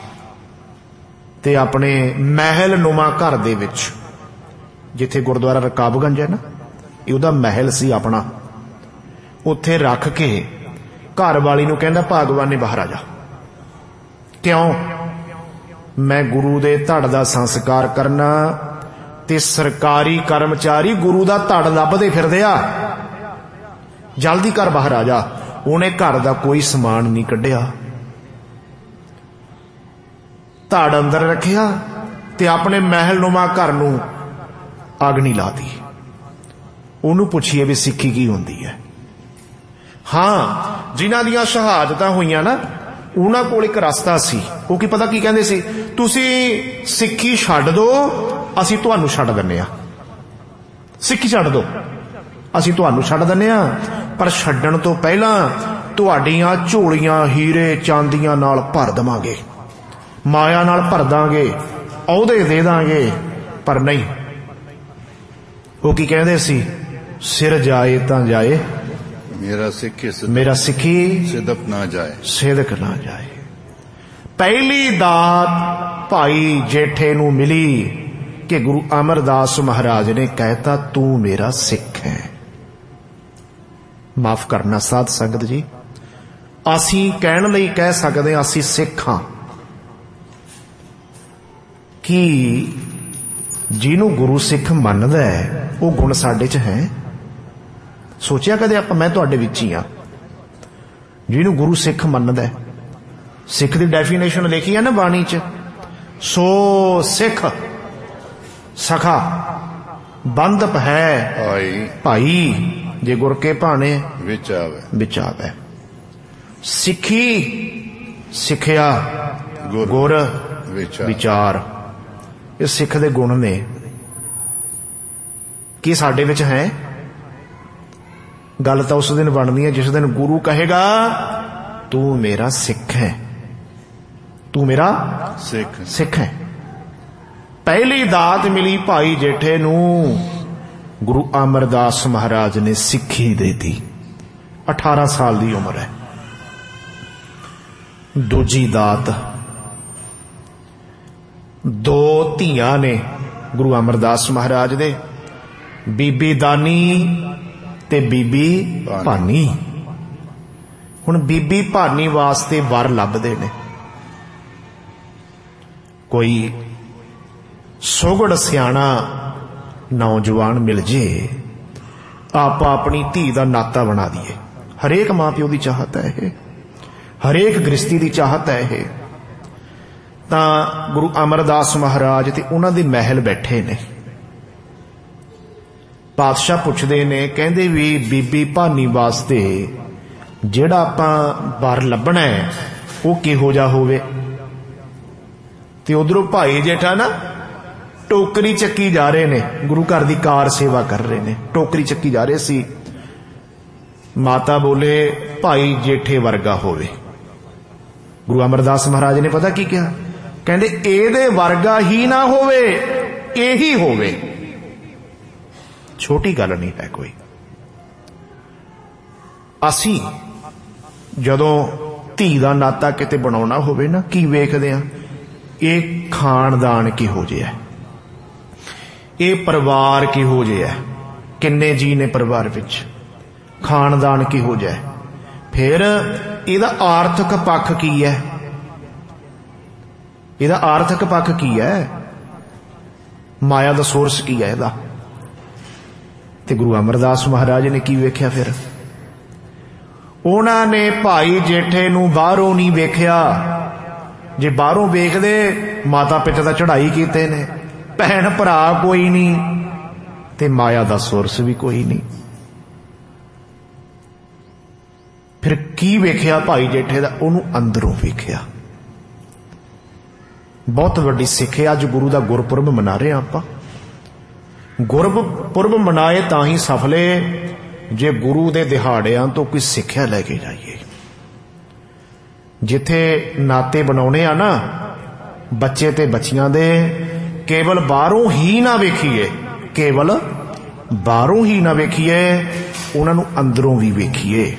ਤੇ ਆਪਣੇ ਮਹਿਲ ਨੁਮਾ ਘਰ ਦੇ ਵਿੱਚ, ਜਿੱਥੇ ਗੁਰਦੁਆਰਾ ਰਕਾਬਗੰਜ ਹੈ ਨਾ, ਇਹ ਉਹਦਾ ਮਹਿਲ ਸੀ ਆਪਣਾ, ਉੱਥੇ ਰੱਖ ਕੇ ਘਰ ਵਾਲੀ ਨੂੰ ਕਹਿੰਦਾ ਭਾਗਵਾਨੇ ਬਾਹਰ ਆ ਜਾ। ਕਿਉਂ? ਮੈਂ ਗੁਰੂ ਦੇ ਧੜ ਦਾ ਸੰਸਕਾਰ ਕਰਨਾ, ਤੇ ਸਰਕਾਰੀ ਕਰਮਚਾਰੀ ਗੁਰੂ ਦਾ ਧੜ ਲੱਭਦੇ ਫਿਰਦੇ ਆ, ਜਲਦੀ ਘਰ ਬਾਹਰ ਆ ਜਾ। ਉਹਨੇ ਘਰ ਦਾ ਕੋਈ ਸਮਾਨ ਨਹੀਂ ਕੱਢਿਆ, ਧੜ ਅੰਦਰ ਰੱਖਿਆ ਤੇ ਆਪਣੇ ਮਹਿਲ ਨੁਮਾ ਘਰ ਨੂੰ ਅਗਨੀ ਲਾਤੀ। ਉਹਨੂੰ ਪੁੱਛੀਏ ਵੀ ਸਿੱਖੀ ਕੀ ਹੁੰਦੀ ਹੈ? ਹਾਂ, ਜਿਨ੍ਹਾਂ ਦੀਆਂ ਸ਼ਹਾਦਤਾਂ ਹੋਈਆਂ ਨਾ, ਉਹਨਾਂ ਕੋਲ ਇੱਕ ਰਸਤਾ ਸੀ। ਉਹ ਕੀ ਪਤਾ ਕੀ ਕਹਿੰਦੇ ਸੀ? ਤੁਸੀਂ ਸਿੱਖੀ ਛੱਡ ਦਿਓ, ਅਸੀਂ ਤੁਹਾਨੂੰ ਛੱਡ ਦਿੰਦੇ ਹਾਂ। ਸਿੱਖੀ ਛੱਡ ਦਿਓ, ਅਸੀਂ ਤੁਹਾਨੂੰ ਛੱਡ ਦਿੰਦੇ ਹਾਂ, ਪਰ ਛੱਡਣ ਤੋਂ ਪਹਿਲਾਂ ਤੁਹਾਡੀਆਂ ਝੋਲੀਆਂ ਹੀਰੇ ਚਾਂਦੀਆਂ ਨਾਲ ਭਰ ਦੇਵਾਂਗੇ, ਮਾਇਆ ਨਾਲ ਭਰ ਦਾਂਗੇ, ਅਹੁਦੇ ਦੇ ਦਾਂਗੇ। ਪਰ ਨਹੀਂ, ਉਹ ਕੀ ਕਹਿੰਦੇ ਸੀ? ਸਿਰ ਜਾਏ ਤਾਂ ਜਾਏ, ਮੇਰਾ ਸਿੱਖੀ ਮੇਰਾ ਸਿੱਖੀ ਸਿਦਕ ਨਾ ਜਾਏ, ਸਿਦਕ ਨਾ ਜਾਏ। ਪਹਿਲੀ ਦਾਤ ਭਾਈ ਜੇਠੇ ਨੂੰ ਮਿਲੀ ਕਿ ਗੁਰੂ ਅਮਰਦਾਸ ਮਹਾਰਾਜ ਨੇ ਕਹਿਤਾ ਤੂੰ ਮੇਰਾ ਸਿੱਖ ਹੈ। ਮਾਫ ਕਰਨਾ ਸਾਧ ਸੰਗਤ ਜੀ, ਅਸੀਂ ਕਹਿਣ ਲਈ ਕਹਿ ਸਕਦੇ ਹਾਂ ਅਸੀਂ ਸਿੱਖ ਹਾਂ। ਕਿ ਜਿਹਨੂੰ ਗੁਰੂ ਸਿੱਖ ਮੰਨਦਾ ਹੈ ਉਹ ਗੁਣ ਸਾਡੇ 'ਚ ਹੈ? ਸੋਚਿਆ ਕਦੇ ਆਪਾਂ? ਮੈਂ ਤੁਹਾਡੇ ਵਿੱਚ ਹੀ ਆ। ਜਿਹਨੂੰ ਗੁਰੂ ਸਿੱਖ ਮੰਨਦਾ, ਸਿੱਖ ਦੀ ਡੈਫੀਨੇਸ਼ਨ ਲਿਖੀ ਹੈ ਨਾ ਬਾਣੀ 'ਚ, ਸੋ ਸਿੱਖ ਸਖਾ ਬੰਧਪ ਹੈ ਭਾਈ, ਭਾਈ ਜੇ ਗੁਰ ਕੇ ਭਾਣੇ ਵਿੱਚ ਆਵੇ, ਵਿੱਚ ਆਵੇ। ਸਿੱਖੀ ਸਿੱਖਿਆ, ਗੁਰ ਵਿਚਾਰ, ਇਹ ਸਿੱਖ ਦੇ ਗੁਣ ਨੇ। ਕੀ ਸਾਡੇ ਵਿੱਚ ਹੈ? ਗੱਲ ਤਾਂ ਉਸ ਦਿਨ ਬਣਦੀ ਹੈ ਜਿਸ ਦਿਨ ਗੁਰੂ ਕਹੇਗਾ ਤੂੰ ਮੇਰਾ ਸਿੱਖ ਹੈ, ਤੂੰ ਮੇਰਾ ਸਿੱਖ ਸਿੱਖ ਹੈ। ਪਹਿਲੀ ਦਾਤ ਮਿਲੀ ਭਾਈ ਜੇਠੇ ਨੂੰ, ਗੁਰੂ ਅਮਰਦਾਸ ਮਹਾਰਾਜ ਨੇ ਸਿੱਖੀ ਦੇ ਦਿੱਤੀ। ਅਠਾਰਾਂ ਸਾਲ ਦੀ ਉਮਰ ਹੈ। ਦੂਜੀ ਦਾਤ, ਦੋ ਧੀਆਂ ਨੇ ਗੁਰੂ ਅਮਰਦਾਸ ਮਹਾਰਾਜ ਦੇ, ਬੀਬੀ ਦਾਨੀ ਤੇ ਬੀਬੀ ਭਾਨੀ। ਹੁਣ ਬੀਬੀ ਭਾਨੀ ਵਾਸਤੇ ਵਰ ਲੱਭਦੇ ਨੇ। ਕੋਈ ਸੋਗੜ ਸਿਆਣਾ ਨੌਜਵਾਨ ਮਿਲ ਜੇ, ਆਪਾਂ ਆਪਣੀ ਧੀ ਦਾ ਨਾਤਾ ਬਣਾ ਦਈਏ। ਹਰੇਕ ਮਾਂ ਪਿਓ ਦੀ ਚਾਹਤ ਹੈ ਇਹ, ਹਰੇਕ ਗ੍ਰਸਤੀ ਦੀ ਚਾਹਤ ਹੈ ਇਹ। ਤਾਂ ਗੁਰੂ ਅਮਰਦਾਸ ਮਹਾਰਾਜ ਤੇ ਉਹਨਾਂ ਦੇ ਮਹਿਲ ਬੈਠੇ ਨੇ। ਪਾਤਸ਼ਾਹ ਪੁੱਛਦੇ ਨੇ, ਕਹਿੰਦੇ ਵੀ ਬੀਬੀ ਭਾਨੀ ਵਾਸਤੇ ਜਿਹੜਾ ਆਪਾਂ ਵਰ ਲੱਭਣਾ ਹੈ ਉਹ ਕਿਹੋ ਜਿਹਾ ਹੋਵੇ? ਤੇ ਉਧਰੋਂ ਭਾਈ ਜੇਠਾ ਨਾ ਟੋਕਰੀ ਚੱਕੀ ਜਾ ਰਹੇ ਨੇ, ਗੁਰੂ ਘਰ ਦੀ ਕਾਰ ਸੇਵਾ ਕਰ ਰਹੇ ਨੇ, ਟੋਕਰੀ ਚੱਕੀ ਜਾ ਰਹੇ ਸੀ। ਮਾਤਾ ਬੋਲੇ ਭਾਈ ਜੇਠੇ ਵਰਗਾ ਹੋਵੇ। ਗੁਰੂ ਅਮਰਦਾਸ ਮਹਾਰਾਜ ਨੇ ਪਤਾ ਕੀ ਕਿਹਾ? ਕਹਿੰਦੇ ਇਹਦੇ ਵਰਗਾ ਹੀ ਨਾ ਹੋਵੇ, ਇਹੀ ਹੋਵੇ। ਛੋਟੀ ਗੱਲ ਨਹੀਂ ਹੈ ਕੋਈ। ਅਸੀਂ ਜਦੋਂ ਧੀ ਦਾ ਨਾਤਾ ਕਿਤੇ ਬਣਾਉਣਾ ਹੋਵੇ ਨਾ, ਕੀ ਵੇਖਦੇ ਹਾਂ? ਇਹ ਖਾਨਦਾਨ ਕਿਹੋ ਜਿਹਾ, ਇਹ ਪਰਿਵਾਰ ਕਿਹੋ ਜਿਹਾ, ਕਿੰਨੇ ਜੀ ਨੇ ਪਰਿਵਾਰ ਵਿੱਚ, ਖਾਨਦਾਨ ਕਿਹੋ ਜਿਹਾ, ਫਿਰ ਇਹਦਾ ਆਰਥਿਕ ਪੱਖ ਕੀ ਹੈ, ਇਹਦਾ ਆਰਥਿਕ ਪੱਖ ਕੀ ਹੈ, ਮਾਇਆ ਦਾ ਸੋਰਸ ਕੀ ਹੈ ਇਹਦਾ। ਤੇ ਗੁਰੂ ਅਮਰਦਾਸ ਮਹਾਰਾਜ ਨੇ ਕੀ ਵੇਖਿਆ? ਫਿਰ ਉਹਨਾਂ ਨੇ ਭਾਈ ਜੇਠੇ ਨੂੰ ਬਾਹਰੋਂ ਨਹੀਂ ਵੇਖਿਆ। ਜੇ ਬਾਹਰੋਂ ਵੇਖਦੇ, ਮਾਤਾ ਪਿਤਾ ਦਾ ਚੜ੍ਹਾਈ ਕੀਤੇ ਨੇ, ਭੈਣ ਭਰਾ ਕੋਈ ਨਹੀਂ, ਤੇ ਮਾਇਆ ਦਾ ਸੋਰਸ ਵੀ ਕੋਈ ਨਹੀਂ। ਕੀ ਵੇਖਿਆ ਭਾਈ ਜੇਠੇ ਦਾ? ਉਹਨੂੰ ਅੰਦਰੋਂ ਵੇਖਿਆ। ਬਹੁਤ ਵੱਡੀ ਸਿੱਖ ਹੈ। ਅੱਜ ਗੁਰੂ ਦਾ ਗੁਰਪੁਰਬ ਮਨਾ ਰਹੇ ਹਾਂ ਆਪਾਂ। ਗੁਰਪੁਰਬ ਮਨਾਏ ਤਾਂ ਹੀ ਸਫਲੇ ਜੇ ਗੁਰੂ ਦੇ ਦਿਹਾੜਿਆਂ ਤੋਂ ਕੋਈ ਸਿੱਖਿਆ ਲੈ ਕੇ ਜਾਈਏ। ਜਿੱਥੇ ਨਾਤੇ ਬਣਾਉਣੇ ਆ ਨਾ ਬੱਚੇ ਤੇ ਬੱਚੀਆਂ ਦੇ, ਕੇਵਲ ਬਾਹਰੋਂ ਹੀ ਨਾ ਵੇਖੀਏ, ਕੇਵਲ ਬਾਹਰੋਂ ਹੀ ਨਾ ਵੇਖੀਏ, ਉਹਨਾਂ ਨੂੰ ਅੰਦਰੋਂ ਵੀ ਵੇਖੀਏ।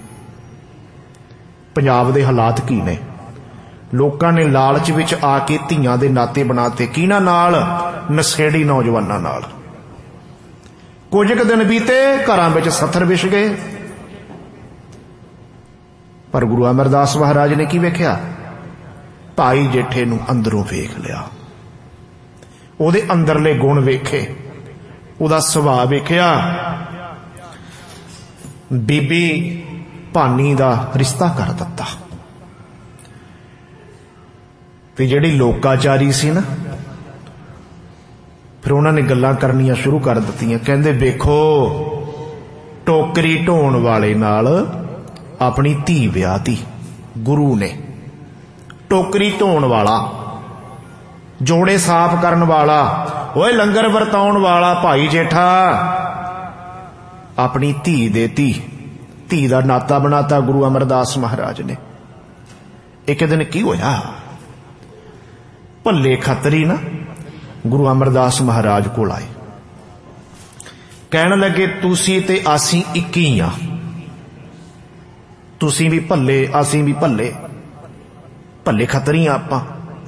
ਪੰਜਾਬ ਦੇ ਹਾਲਾਤ ਕੀ ਨੇ? ਲੋਕਾਂ ਨੇ ਲਾਲਚ ਵਿੱਚ ਆ ਕੇ ਧੀਆਂ ਦੇ ਨਾਤੇ ਬਣਾਤੇ। ਕਿਹਨਾਂ ਨਾਲ? ਨਸ਼ੇੜੀ ਨੌਜਵਾਨਾਂ ਨਾਲ। ਕੁਝ ਕੁ ਦਿਨ ਬੀਤੇ, ਘਰਾਂ ਵਿੱਚ ਸੱਥਰ ਵਿਛ ਗਏ। ਪਰ ਗੁਰੂ ਅਮਰਦਾਸ ਮਹਾਰਾਜ ਨੇ ਕੀ ਵੇਖਿਆ? ਭਾਈ ਜੇਠੇ ਨੂੰ ਅੰਦਰੋਂ ਵੇਖ ਲਿਆ, ਉਹਦੇ ਅੰਦਰਲੇ ਗੁਣ ਵੇਖੇ, ਉਹਦਾ ਸੁਭਾਅ ਵੇਖਿਆ। ਬੀਬੀ ਭਾਨੀ ਦਾ ਰਿਸ਼ਤਾ ਕਰ ਦਿੱਤਾ। ਤੇ ਜਿਹੜੀ ਲੋਕਾਚਾਰੀ ਸੀ ਨਾ, ਫਿਰ ਉਹਨਾਂ ਨੇ ਗੱਲਾਂ ਕਰਨੀਆਂ ਸ਼ੁਰੂ ਕਰ ਦਿੱਤੀਆਂ। ਕਹਿੰਦੇ ਵੇਖੋ, ਟੋਕਰੀ ਢੋਣ ਵਾਲੇ ਨਾਲ ਆਪਣੀ ਧੀ ਵਿਆਹਤੀ ਗੁਰੂ ਨੇ। ਟੋਕਰੀ ਢੋਣ ਵਾਲਾ, ਜੋੜੇ ਸਾਫ਼ ਕਰਨ ਵਾਲਾ, ਓਏ ਲੰਗਰ ਵਰਤਾਉਣ ਵਾਲਾ ਭਾਈ ਜੇਠਾ ਆਪਣੀ ਧੀ ਦੇ ਧੀ ਧੀ ਦਾ ਨਾਤਾ ਬਣਾਤਾ ਗੁਰੂ ਅਮਰਦਾਸ ਮਹਾਰਾਜ ਨੇ। ਇੱਕ ਦਿਨ ਕੀ ਹੋਇਆ? ਭੱਲੇ ਖੱਤਰੀ ਨਾ ਗੁਰੂ ਅਮਰਦਾਸ ਮਹਾਰਾਜ ਕੋਲ ਆਏ। ਕਹਿਣ ਲੱਗੇ ਤੁਸੀਂ ਤੇ ਅਸੀਂ ਇੱਕ ਹੀ ਆ, ਤੁਸੀਂ ਵੀ ਭੱਲੇ ਅਸੀਂ ਵੀ ਭੱਲੇ, ਭੱਲੇ ਖੱਤਰੀ ਆ ਆਪਾਂ।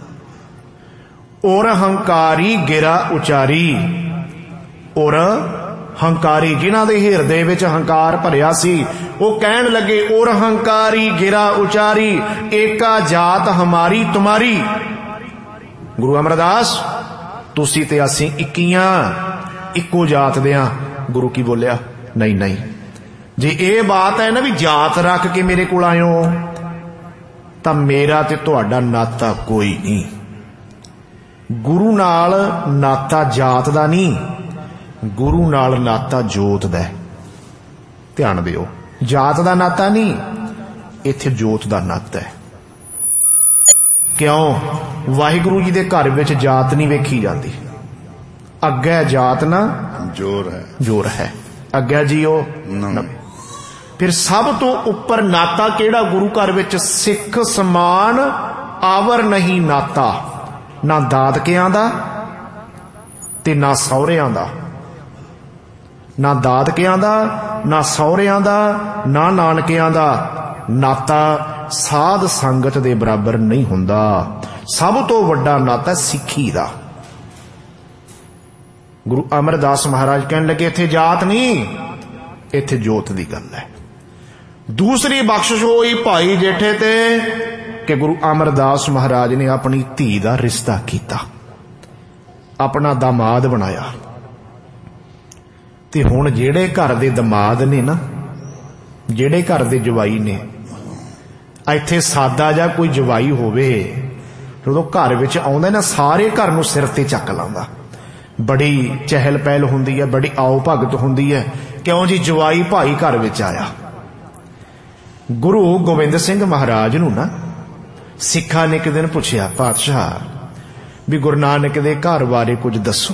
ਔਰ ਹੰਕਾਰੀ ਗਿਰਾ ਉਚਾਰੀ, ਔਰ ਹੰਕਾਰੀ ਜਿਨ੍ਹਾਂ ਦੇ ਹਿਰਦੇ ਵਿੱਚ ਹੰਕਾਰ ਭਰਿਆ ਸੀ, ਉਹ ਕਹਿਣ ਲੱਗੇ ਔਰ ਹੰਕਾਰੀ ਗਿਰਾ ਉਚਾਰੀ, ਏਕਾ ਜਾਤ ਹਮਾਰੀ ਤੁਮਾਰੀ। ਗੁਰੂ ਅਮਰਦਾਸ ਤੁਸੀਂ ਤੇ ਅਸੀਂ ਇੱਕੀਆਂ, ਇੱਕੋ ਜਾਤ ਦੇ ਆ। ਗੁਰੂ ਕੀ ਬੋਲਿਆ? ਨਹੀਂ ਨਹੀਂ, ਜੇ ਇਹ ਬਾਤ ਹੈ ਨਾ ਵੀ ਜਾਤ ਰੱਖ ਕੇ ਮੇਰੇ ਕੋਲ ਆਇਓ, ਤਾਂ ਮੇਰਾ ਤੇ ਤੁਹਾਡਾ ਨਾਤਾ ਕੋਈ ਨਹੀਂ। ਗੁਰੂ ਨਾਲ ਨਾਤਾ ਜਾਤ ਦਾ ਨਹੀਂ, ਗੁਰੂ ਨਾਲ ਨਾਤਾ ਜੋਤ ਦਾ। ਧਿਆਨ ਦਿਓ, ਜਾਤ ਦਾ ਨਾਤਾ ਨਹੀਂ, ਇੱਥੇ ਜੋਤ ਦਾ ਨਾਤਾ ਹੈ। ਕਿਉਂ? ਵਾਹਿਗੁਰੂ ਜੀ ਦੇ ਘਰ ਵਿੱਚ ਜਾਤ ਨਹੀਂ ਵੇਖੀ ਜਾਂਦੀ। ਅੱਗੇ ਜਾਤ ਨਾ ਜੋਰ ਹੈ, ਜੋਰ ਹੈ। ਅੱਗੇ ਜੀਓ। ਫਿਰ ਸਭ ਤੋਂ ਉੱਪਰ ਨਾਤਾ ਕਿਹੜਾ ਗੁਰੂ ਘਰ ਵਿੱਚ? ਸਿੱਖ ਸਮਾਨ ਆਵਰ ਨਹੀਂ ਨਾਤਾ, ਨਾ ਦਾਦਕਿਆਂ ਦਾ ਤੇ ਨਾ ਸਹੁਰਿਆਂ ਦਾ। ਨਾ ਦਾਦਕਿਆਂ ਦਾ, ਨਾ ਸਹੁਰਿਆਂ ਦਾ, ਨਾ ਨਾਨਕਿਆਂ ਦਾ। ਨਾਤਾ ਸਾਧ ਸੰਗਤ ਦੇ ਬਰਾਬਰ ਨਹੀਂ ਹੁੰਦਾ। ਸਭ ਤੋਂ ਵੱਡਾ ਨਾਤਾ ਸਿੱਖੀ ਦਾ। ਗੁਰੂ ਅਮਰਦਾਸ ਮਹਾਰਾਜ ਕਹਿਣ ਲੱਗੇ ਇੱਥੇ ਜਾਤ ਨਹੀਂ, ਇੱਥੇ ਜੋਤ ਦੀ ਗੱਲ ਹੈ। ਦੂਸਰੀ ਬਖਸ਼ਿਸ਼ ਹੋਈ ਭਾਈ ਜੇਠੇ ਤੇ ਕਿ ਗੁਰੂ ਅਮਰਦਾਸ ਮਹਾਰਾਜ ਨੇ ਆਪਣੀ ਧੀ ਦਾ ਰਿਸ਼ਤਾ ਕੀਤਾ, ਆਪਣਾ ਦਾਮਾਦ ਬਣਾਇਆ। ਤੇ ਹੁਣ ਜਿਹੜੇ ਘਰ ਦੇ ਦਾਮਾਦ ਨੇ ਨਾ, ਜਿਹੜੇ ਘਰ ਦੇ ਜਵਾਈ ਨੇ, ਇੱਥੇ ਸਾਦਾ ਜਾਂ ਕੋਈ ਜਵਾਈ ਹੋਵੇ, ਜਦੋਂ ਘਰ ਵਿੱਚ ਆਉਂਦਾ ਨਾ, ਸਾਰੇ ਘਰ ਨੂੰ ਸਿਰ ਤੇ ਚੱਕ ਲਾਉਂਦਾ। ਬੜੀ ਚਹਿਲ ਪਹਿਲ ਹੁੰਦੀ ਹੈ, ਬੜੀ ਆਓ ਭਗਤ ਹੁੰਦੀ ਹੈ। ਕਿਉਂ ਜੀ? ਜਵਾਈ ਭਾਈ ਘਰ ਵਿੱਚ ਆਇਆ। ਗੁਰੂ ਗੋਬਿੰਦ ਸਿੰਘ ਮਹਾਰਾਜ ਨੂੰ ਨਾ ਸਿੱਖਾਂ ਨੇ ਇੱਕ ਦਿਨ ਪੁੱਛਿਆ, ਪਾਤਸ਼ਾਹ ਵੀ ਗੁਰੂ ਨਾਨਕ ਦੇ ਘਰ ਬਾਰੇ ਕੁਝ ਦੱਸੋ।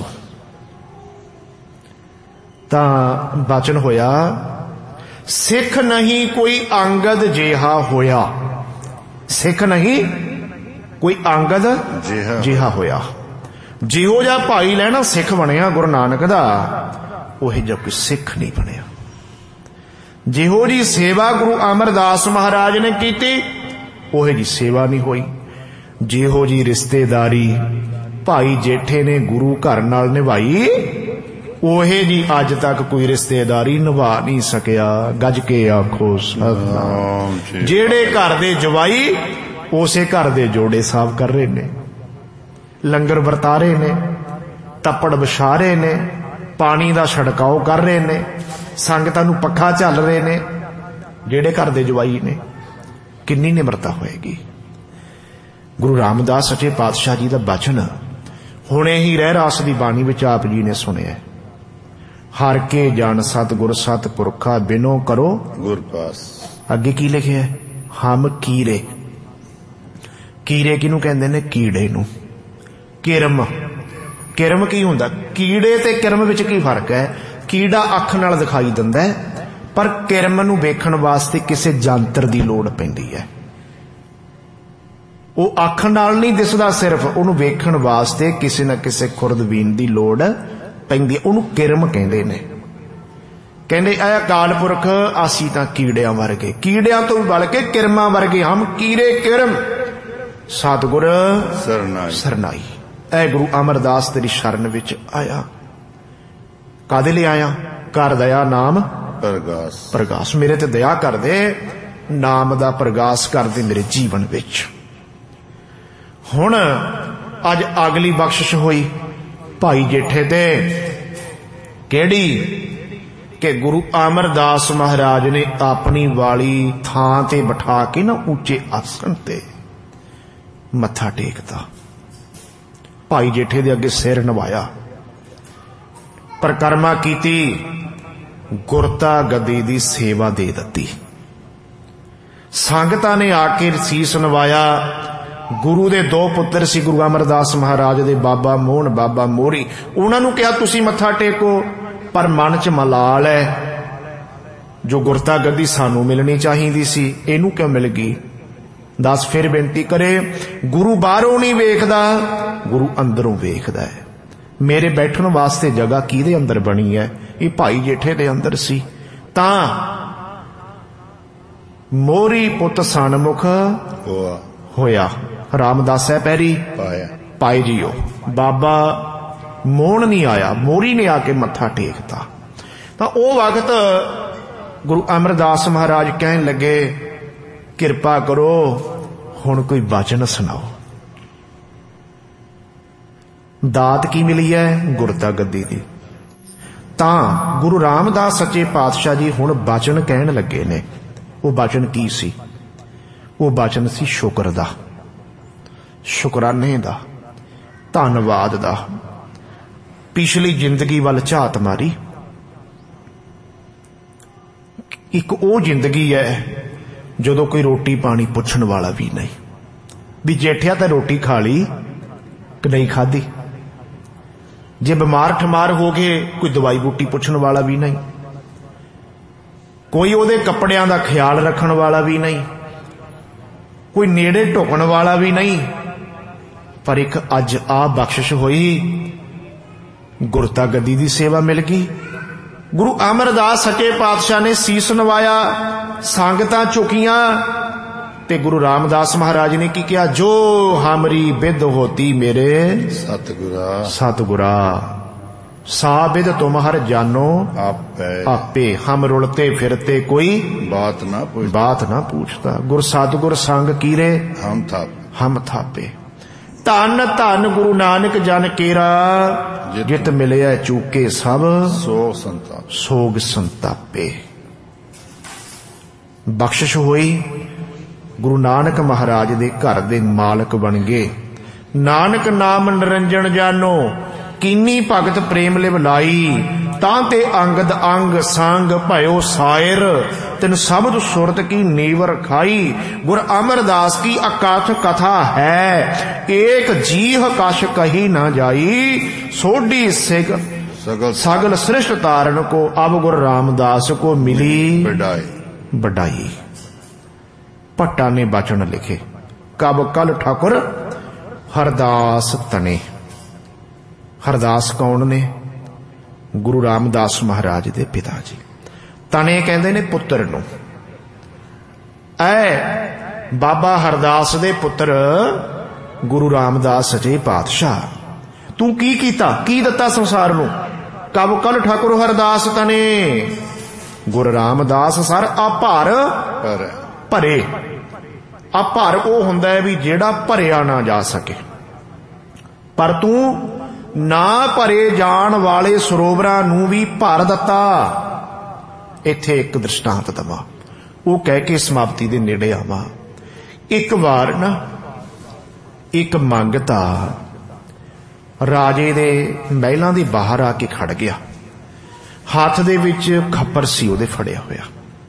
ਤਾਂ ਬਚਨ ਹੋਇਆ, ਸਿੱਖ ਨਹੀਂ ਕੋਈ ਅੰਗਦ ਜਿਹਾ ਹੋਇਆ, ਸਿੱਖ ਨਹੀਂ ਕੋਈ ਅੰਗਦ ਜਿਹਾ ਹੋਇਆ। ਜਿਹੋ ਜਿਹਾ ਭਾਈ ਲੈਣਾ ਸਿੱਖ ਬਣਿਆ ਗੁਰੂ ਨਾਨਕ ਦਾ, ਉਹੇ ਜਿਹਾ ਕੋਈ ਸਿੱਖ ਨਹੀਂ ਬਣਿਆ। ਜਿਹੋ ਜੀ ਸੇਵਾ ਗੁਰੂ ਅਮਰਦਾਸ ਮਹਾਰਾਜ ਨੇ ਕੀਤੀ, ਉਹੇ ਜੀ ਸੇਵਾ ਨਹੀਂ ਹੋਈ। ਜਿਹੋ ਜੀ ਰਿਸ਼ਤੇਦਾਰੀ ਭਾਈ ਜੇਠੇ ਨੇ ਗੁਰੂ ਘਰ ਨਾਲ ਨਿਭਾਈ, ਉਹੇ ਜੀ ਅੱਜ ਤੱਕ ਕੋਈ ਰਿਸ਼ਤੇਦਾਰੀ ਨਿਭਾ ਨਹੀਂ ਸਕਿਆ। ਗੱਜ ਕੇ ਆਖੋ ਸਤਿਨਾਮ। ਜਿਹੜੇ ਘਰ ਦੇ ਜਵਾਈ ਉਸੇ ਘਰ ਦੇ ਜੋੜੇ ਸਾਫ਼ ਕਰ ਰਹੇ ਨੇ, ਲੰਗਰ ਵਰਤਾ ਰਹੇ ਨੇ, ਤੱਪੜ ਵਿਛਾ ਰਹੇ ਨੇ, ਪਾਣੀ ਦਾ ਛਿੜਕਾਓ ਕਰ ਰਹੇ ਨੇ, ਸੰਗਤਾਂ ਨੂੰ ਪੱਖਾ ਝੱਲ ਰਹੇ ਨੇ। ਜਿਹੜੇ ਘਰ ਦੇ ਜਵਾਈ ਨੇ, ਕਿੰਨੀ ਨਿਮਰਤਾ ਹੋਏਗੀ। ਗੁਰੂ ਰਾਮਦਾਸ ਸੱਚੇ ਪਾਤਸ਼ਾਹ ਜੀ ਦਾ ਬਚਨ ਹੁਣੇ ਹੀ ਰਹਿ ਰਾਸ ਦੀ ਬਾਣੀ ਵਿੱਚ ਆਪ ਜੀ ਨੇ ਸੁਣਿਆ। ਹਰ ਕੇ ਜਨ ਸਤਿਗੁਰ ਸਤਿਪੁਰਖਾ ਬਿਨੋ ਕਰੋ ਗੁਰ ਪਾਸ। ਅੱਗੇ ਕੀ ਲਿਖਿਆ? ਹਮ ਕੀੜੇ। ਕੀੜੇ ਕਿਹਨੂੰ ਕਹਿੰਦੇ ਨੇ? ਕੀੜੇ ਨੂੰ। ਕਿਰਮ, ਕਿਰਮ ਕੀ ਹੁੰਦਾ? ਕੀੜੇ ਤੇ ਕਿਰਮ ਵਿੱਚ ਕੀ ਫਰਕ ਹੈ? ਕੀੜਾ ਅੱਖ ਨਾਲ ਦਿਖਾਈ ਦਿੰਦਾ ਹੈ, ਪਰ ਕਿਰਮ ਨੂੰ ਵੇਖਣ ਵਾਸਤੇ ਕਿਸੇ ਜੰਤਰ ਦੀ ਲੋੜ ਪੈਂਦੀ ਹੈ। ਉਹ ਅੱਖ ਨਾਲ ਨਹੀਂ ਦਿਸਦਾ, ਸਿਰਫ ਉਹਨੂੰ ਵੇਖਣ ਵਾਸਤੇ ਕਿਸੇ ਨਾ ਕਿਸੇ ਖੁਰਦਬੀਨ ਦੀ ਲੋੜ ਪੈਂਦੀ, ਉਹਨੂੰ ਕਿਰਮ ਕਹਿੰਦੇ ਨੇ। ਕਹਿੰਦੇ ਇਹ ਅਕਾਲ ਪੁਰਖ ਅਸੀਂ ਤਾਂ ਕੀੜਿਆਂ ਵਰਗੇ, ਕੀੜਿਆਂ ਤੋਂ ਵੀ ਬਲ ਕੇ ਕਿਰਮਾਂ ਵਰਗੇ, ਹਮ ਕੀੜੇ ਕਿਰਮ ਸਤਿਗੁਰ ਸਰਨਾਈ ਸਰਨਾਈ। ਇਹ ਗੁਰੂ ਅਮਰਦਾਸ ਤੇਰੀ ਸ਼ਰਨ ਵਿੱਚ ਆਇਆ। ਕਾਹਦੇ ਲਈ ਆਇਆ? ਕਰ ਦਇਆ ਨਾਮ ਪ੍ਰਗਾਸ। ਪ੍ਰਗਾਸ, ਮੇਰੇ ਤੇ ਦਇਆ ਕਰ ਦੇ, ਨਾਮ ਦਾ ਪ੍ਰਗਾਸ ਕਰ ਦੇ ਮੇਰੇ ਜੀਵਨ ਵਿੱਚ। ਹੁਣ ਅੱਜ ਅਗਲੀ ਬਖਸ਼ਿਸ਼ ਹੋਈ ਭਾਈ ਜੇਠੇ ਤੇ। ਕਿਹੜੀ? ਕਿ ਗੁਰੂ ਅਮਰਦਾਸ ਮਹਾਰਾਜ ਨੇ ਆਪਣੀ ਵਾਲੀ ਥਾਂ ਤੇ ਬਿਠਾ ਕੇ ਨਾ ਉੱਚੇ ਆਸਣ ਤੇ ਮੱਥਾ ਟੇਕਦਾ। ਭਾਈ ਜੇਠੇ ਦੇ ਅੱਗੇ ਸਿਰ ਨਵਾਇਆ, ਪਰਿਕਰਮਾ ਕੀਤੀ, ਗੁਰਤਾ ਗੱਦੀ ਦੀ ਸੇਵਾ ਦੇ ਦਿੱਤੀ। ਸੰਗਤਾਂ ਨੇ ਆ ਕੇ ਸੀਸ ਨਵਾਇਆ। ਗੁਰੂ ਦੇ ਦੋ ਪੁੱਤਰ ਸੀ ਗੁਰੂ ਅਮਰਦਾਸ ਮਹਾਰਾਜ ਦੇ, ਬਾਬਾ ਮੋਹਨ, ਬਾਬਾ ਮੋਹਰੀ। ਉਹਨਾਂ ਨੂੰ ਕਿਹਾ ਤੁਸੀਂ ਮੱਥਾ ਟੇਕੋ, ਪਰ ਮਨ ਚ ਮਲਾਲ ਹੈ, ਜੋ ਗੁਰਤਾ ਗੱਦੀ ਸਾਨੂੰ ਮਿਲਣੀ ਚਾਹੀਦੀ ਸੀ, ਇਹਨੂੰ ਕਿਉਂ ਮਿਲ ਗਈ? ਦੱਸ। ਫਿਰ ਬੇਨਤੀ ਕਰੇ, ਗੁਰੂ ਬਾਹਰੋਂ ਨਹੀਂ ਵੇਖਦਾ, ਗੁਰੂ ਅੰਦਰੋਂ ਵੇਖਦਾ ਹੈ। ਮੇਰੇ ਬੈਠਣ ਵਾਸਤੇ ਜਗ੍ਹਾ ਕਿਹਦੇ ਅੰਦਰ ਬਣੀ ਹੈ? ਇਹ ਭਾਈ ਜੇਠੇ ਦੇ ਅੰਦਰ ਸੀ। ਤਾਂ ਮੋਹਰੀ ਪੁੱਤ ਸਨਮੁਖ ਹੋਆ ਹੋਇਆ। ਰਾਮਦਾਸੈ ਪੈਰੀ ਪਾਇਆ ਪਾਏ ਜੀਓ। ਬਾਬਾ ਮੋਹਨ ਨਹੀਂ ਆਇਆ, ਮੋਹਰੀ ਨੇ ਆ ਕੇ ਮੱਥਾ ਟੇਕਤਾ। ਤਾਂ ਉਹ ਵਕਤ ਗੁਰੂ ਅਮਰਦਾਸ ਮਹਾਰਾਜ ਕਹਿਣ ਲੱਗੇ, ਕਿਰਪਾ ਕਰੋ ਹੁਣ ਕੋਈ ਵਚਨ ਸੁਣਾਓ। ਦਾਤ ਕੀ ਮਿਲੀ ਹੈ? ਗੁਰਤਾ ਗੱਦੀ ਦੀ। ਤਾਂ ਗੁਰੂ ਰਾਮਦਾਸ ਸੱਚੇ ਪਾਤਸ਼ਾਹ ਜੀ ਹੁਣ ਵਚਨ ਕਹਿਣ ਲੱਗੇ ਨੇ। ਉਹ ਵਚਨ ਕੀ ਸੀ? ਉਹ ਵਚਨ ਸੀ ਸ਼ੁਕਰ ਦਾ, ਸ਼ੁਕਰਾਨੇ ਦਾ, ਧੰਨਵਾਦ ਦਾ। ਪਿਛਲੀ ਜ਼ਿੰਦਗੀ ਵੱਲ ਝਾਤ ਮਾਰੀ। ਇੱਕ ਉਹ ਜ਼ਿੰਦਗੀ ਹੈ ਜਦੋਂ ਕੋਈ ਰੋਟੀ ਪਾਣੀ ਪੁੱਛਣ ਵਾਲਾ ਵੀ ਨਹੀਂ, ਵੀ ਜੇਠਿਆ ਤਾਂ ਰੋਟੀ ਖਾ ਲਈ ਕਿ ਨਹੀਂ ਖਾਧੀ। ਜੇ ਬਿਮਾਰ ਠਮਾਰ ਹੋ ਗਏ, ਕੋਈ ਦਵਾਈ ਬੂਟੀ ਪੁੱਛਣ ਵਾਲਾ ਵੀ ਨਹੀਂ, ਕੋਈ ਉਹਦੇ ਕੱਪੜਿਆਂ ਦਾ ਖਿਆਲ ਰੱਖਣ ਵਾਲਾ ਵੀ ਨਹੀਂ, ਕੋਈ ਨੇੜੇ ਢੁਕਣ ਵਾਲਾ ਵੀ ਨਹੀਂ। ਪਰ ਇੱਕ ਅੱਜ ਆ ਬਖਸ਼ਿਸ਼ ਹੋਈ, ਗੁਰਤਾ ਗੱਦੀ ਦੀ ਸੇਵਾ ਮਿਲ ਗਈ। ਗੁਰੂ ਅਮਰਦਾਸ ਸੱਚੇ ਪਾਤਸ਼ਾਹ ਨੇ ਸੀਸ ਨਵਾਇਆ, ਸੰਗਤਾਂ ਝੁਕੀਆਂ, ਤੇ ਗੁਰੂ ਰਾਮਦਾਸ ਮਹਾਰਾਜ ਨੇ ਕੀ ਕਿਹਾ? ਜੋ ਹਮਰੀ ਬਿਦ ਹੋਤੀ ਮੇਰੇ ਸਤਿਗੁਰਾ ਸਤਿਗੁਰਾ, ਸਾ ਬਿਦ ਤੁਮਹਰ ਜਾਨੋ ਆਪੇ ਆਪੇ, ਹਮ ਰੁਲਤੇ ਫਿਰਤੇ ਕੋਈ ਬਾਤ ਨਾ ਪੁੱਛ ਬਾਤ ਨਾ ਪੁੱਛਦਾ। ਗੁਰ ਸਤਿਗੁਰ ਸੰਗ ਕੀਰੇ ਹਮ ਥਾ ਹਮ ਥਾਪੇ। ਧੰਨ ਧੰਨ ਗੁਰੂ ਨਾਨਕ ਜਨ ਕੇਰਾ, ਜਿਤ ਮਿਲਿਆ ਚੂਕੇ ਸਭ ਸੋ ਸੰਤਾਪ ਸੋਗ ਸੰਤਾਪੇ। ਬਖਸ਼ਿਸ਼ ਹੋਈ, ਗੁਰੂ ਨਾਨਕ ਮਹਾਰਾਜ ਦੇ ਘਰ ਦੇ ਮਾਲਕ ਬਣ ਗਏ। ਨਾਨਕ ਨਾਮ ਨਿਰੰਜਨ ਜਾਨੋ, ਕੀਨੀ ਭਗਤ ਪ੍ਰੇਮ ਲਿਵ ਲਾਈ। ਤਾਂ ਤੇ ਅੰਗਦ ਅੰਗ ਸੰਗ ਭਇਓ ਸਾਇਰ, ਤਿਨ ਸ਼ਬਦ ਸੁਰਤ ਕੀ ਨੀਵ ਰਖਾਈ। ਗੁਰ ਅਮਰਦਾਸ ਕੀ ਅਕਾਥ ਕਥਾ ਹੈ, ਏਕ ਜੀਹ ਕਛ ਕਹੀ ਨਾ ਜਾਈ। ਸੋਢੀ ਸਿਗ ਸਗਲ ਸਗਲ ਸ੍ਰਿਸ਼ਟ ਤਾਰਨ ਕੋ, ਅਬ ਗੁਰ ਰਾਮਦਾਸ ਕੋ ਮਿਲੀ ਵਡਾਈ ਵਡਾਈ। ਭੱਟਾ ਨੇ ਬਚਨ ਲਿਖੇ, ਕਬ ਕਲ ਠਾਕੁਰ ਹਰਦਾਸ ਤਣੇ। ਹਰਦਾਸ ਕੌਣ ਨੇ? ਗੁਰੂ ਰਾਮਦਾਸ ਮਹਾਰਾਜ ਦੇ ਪਿਤਾ ਜੀ। ਤਣੇ ਕਹਿੰਦੇ ਨੇ ਪੁੱਤਰ ਨੂੰ। ਐ ਬਾਬਾ ਹਰਦਾਸ ਦੇ ਪੁੱਤਰ ਗੁਰੂ ਰਾਮਦਾਸ ਸੱਚੇ ਪਾਤਸ਼ਾਹ, ਤੂੰ ਕੀ ਕੀਤਾ, ਕੀ ਦਿੱਤਾ ਸੰਸਾਰ ਨੂੰ? ਕਬ ਕਲ ਠਾਕੁਰ ਹਰਦਾਸ ਤਨੇ। ਗੁਰੂ ਰਾਮਦਾਸ ਸਰ ਆ ਭਾਰ ਪਰ ਭਰੇ। ਆ ਭਾਰ ਉਹ ਹੁੰਦਾ ਹੈ ਵੀ ਜਿਹੜਾ ਭਰਿਆ ਨਾ ਜਾ ਸਕੇ, ਪਰ ਤੂੰ ਨਾ ਭਰੇ ਜਾਣ ਵਾਲੇ ਸਰੋਵਰਾਂ ਨੂੰ ਵੀ ਭਰ ਦਿੱਤਾ। ਇੱਥੇ ਇੱਕ ਦ੍ਰਿਸ਼ਟਾਂਤ ਦਵਾਂ, ਉਹ ਕਹਿ ਕੇ ਸਮਾਪਤੀ ਦੇ ਨੇੜੇ ਆਵਾਂ। ਇੱਕ ਵਾਰ ਨਾ ਇੱਕ ਮੰਗਤਾ ਰਾਜੇ ਦੇ ਮਹਿਲਾਂ ਦੇ ਬਾਹਰ ਆ ਕੇ ਖੜ ਗਿਆ। ਹੱਥ ਦੇ ਵਿੱਚ ਖੱਪਰ ਸੀ ਉਹਦੇ ਫੜਿਆ ਹੋਇਆ।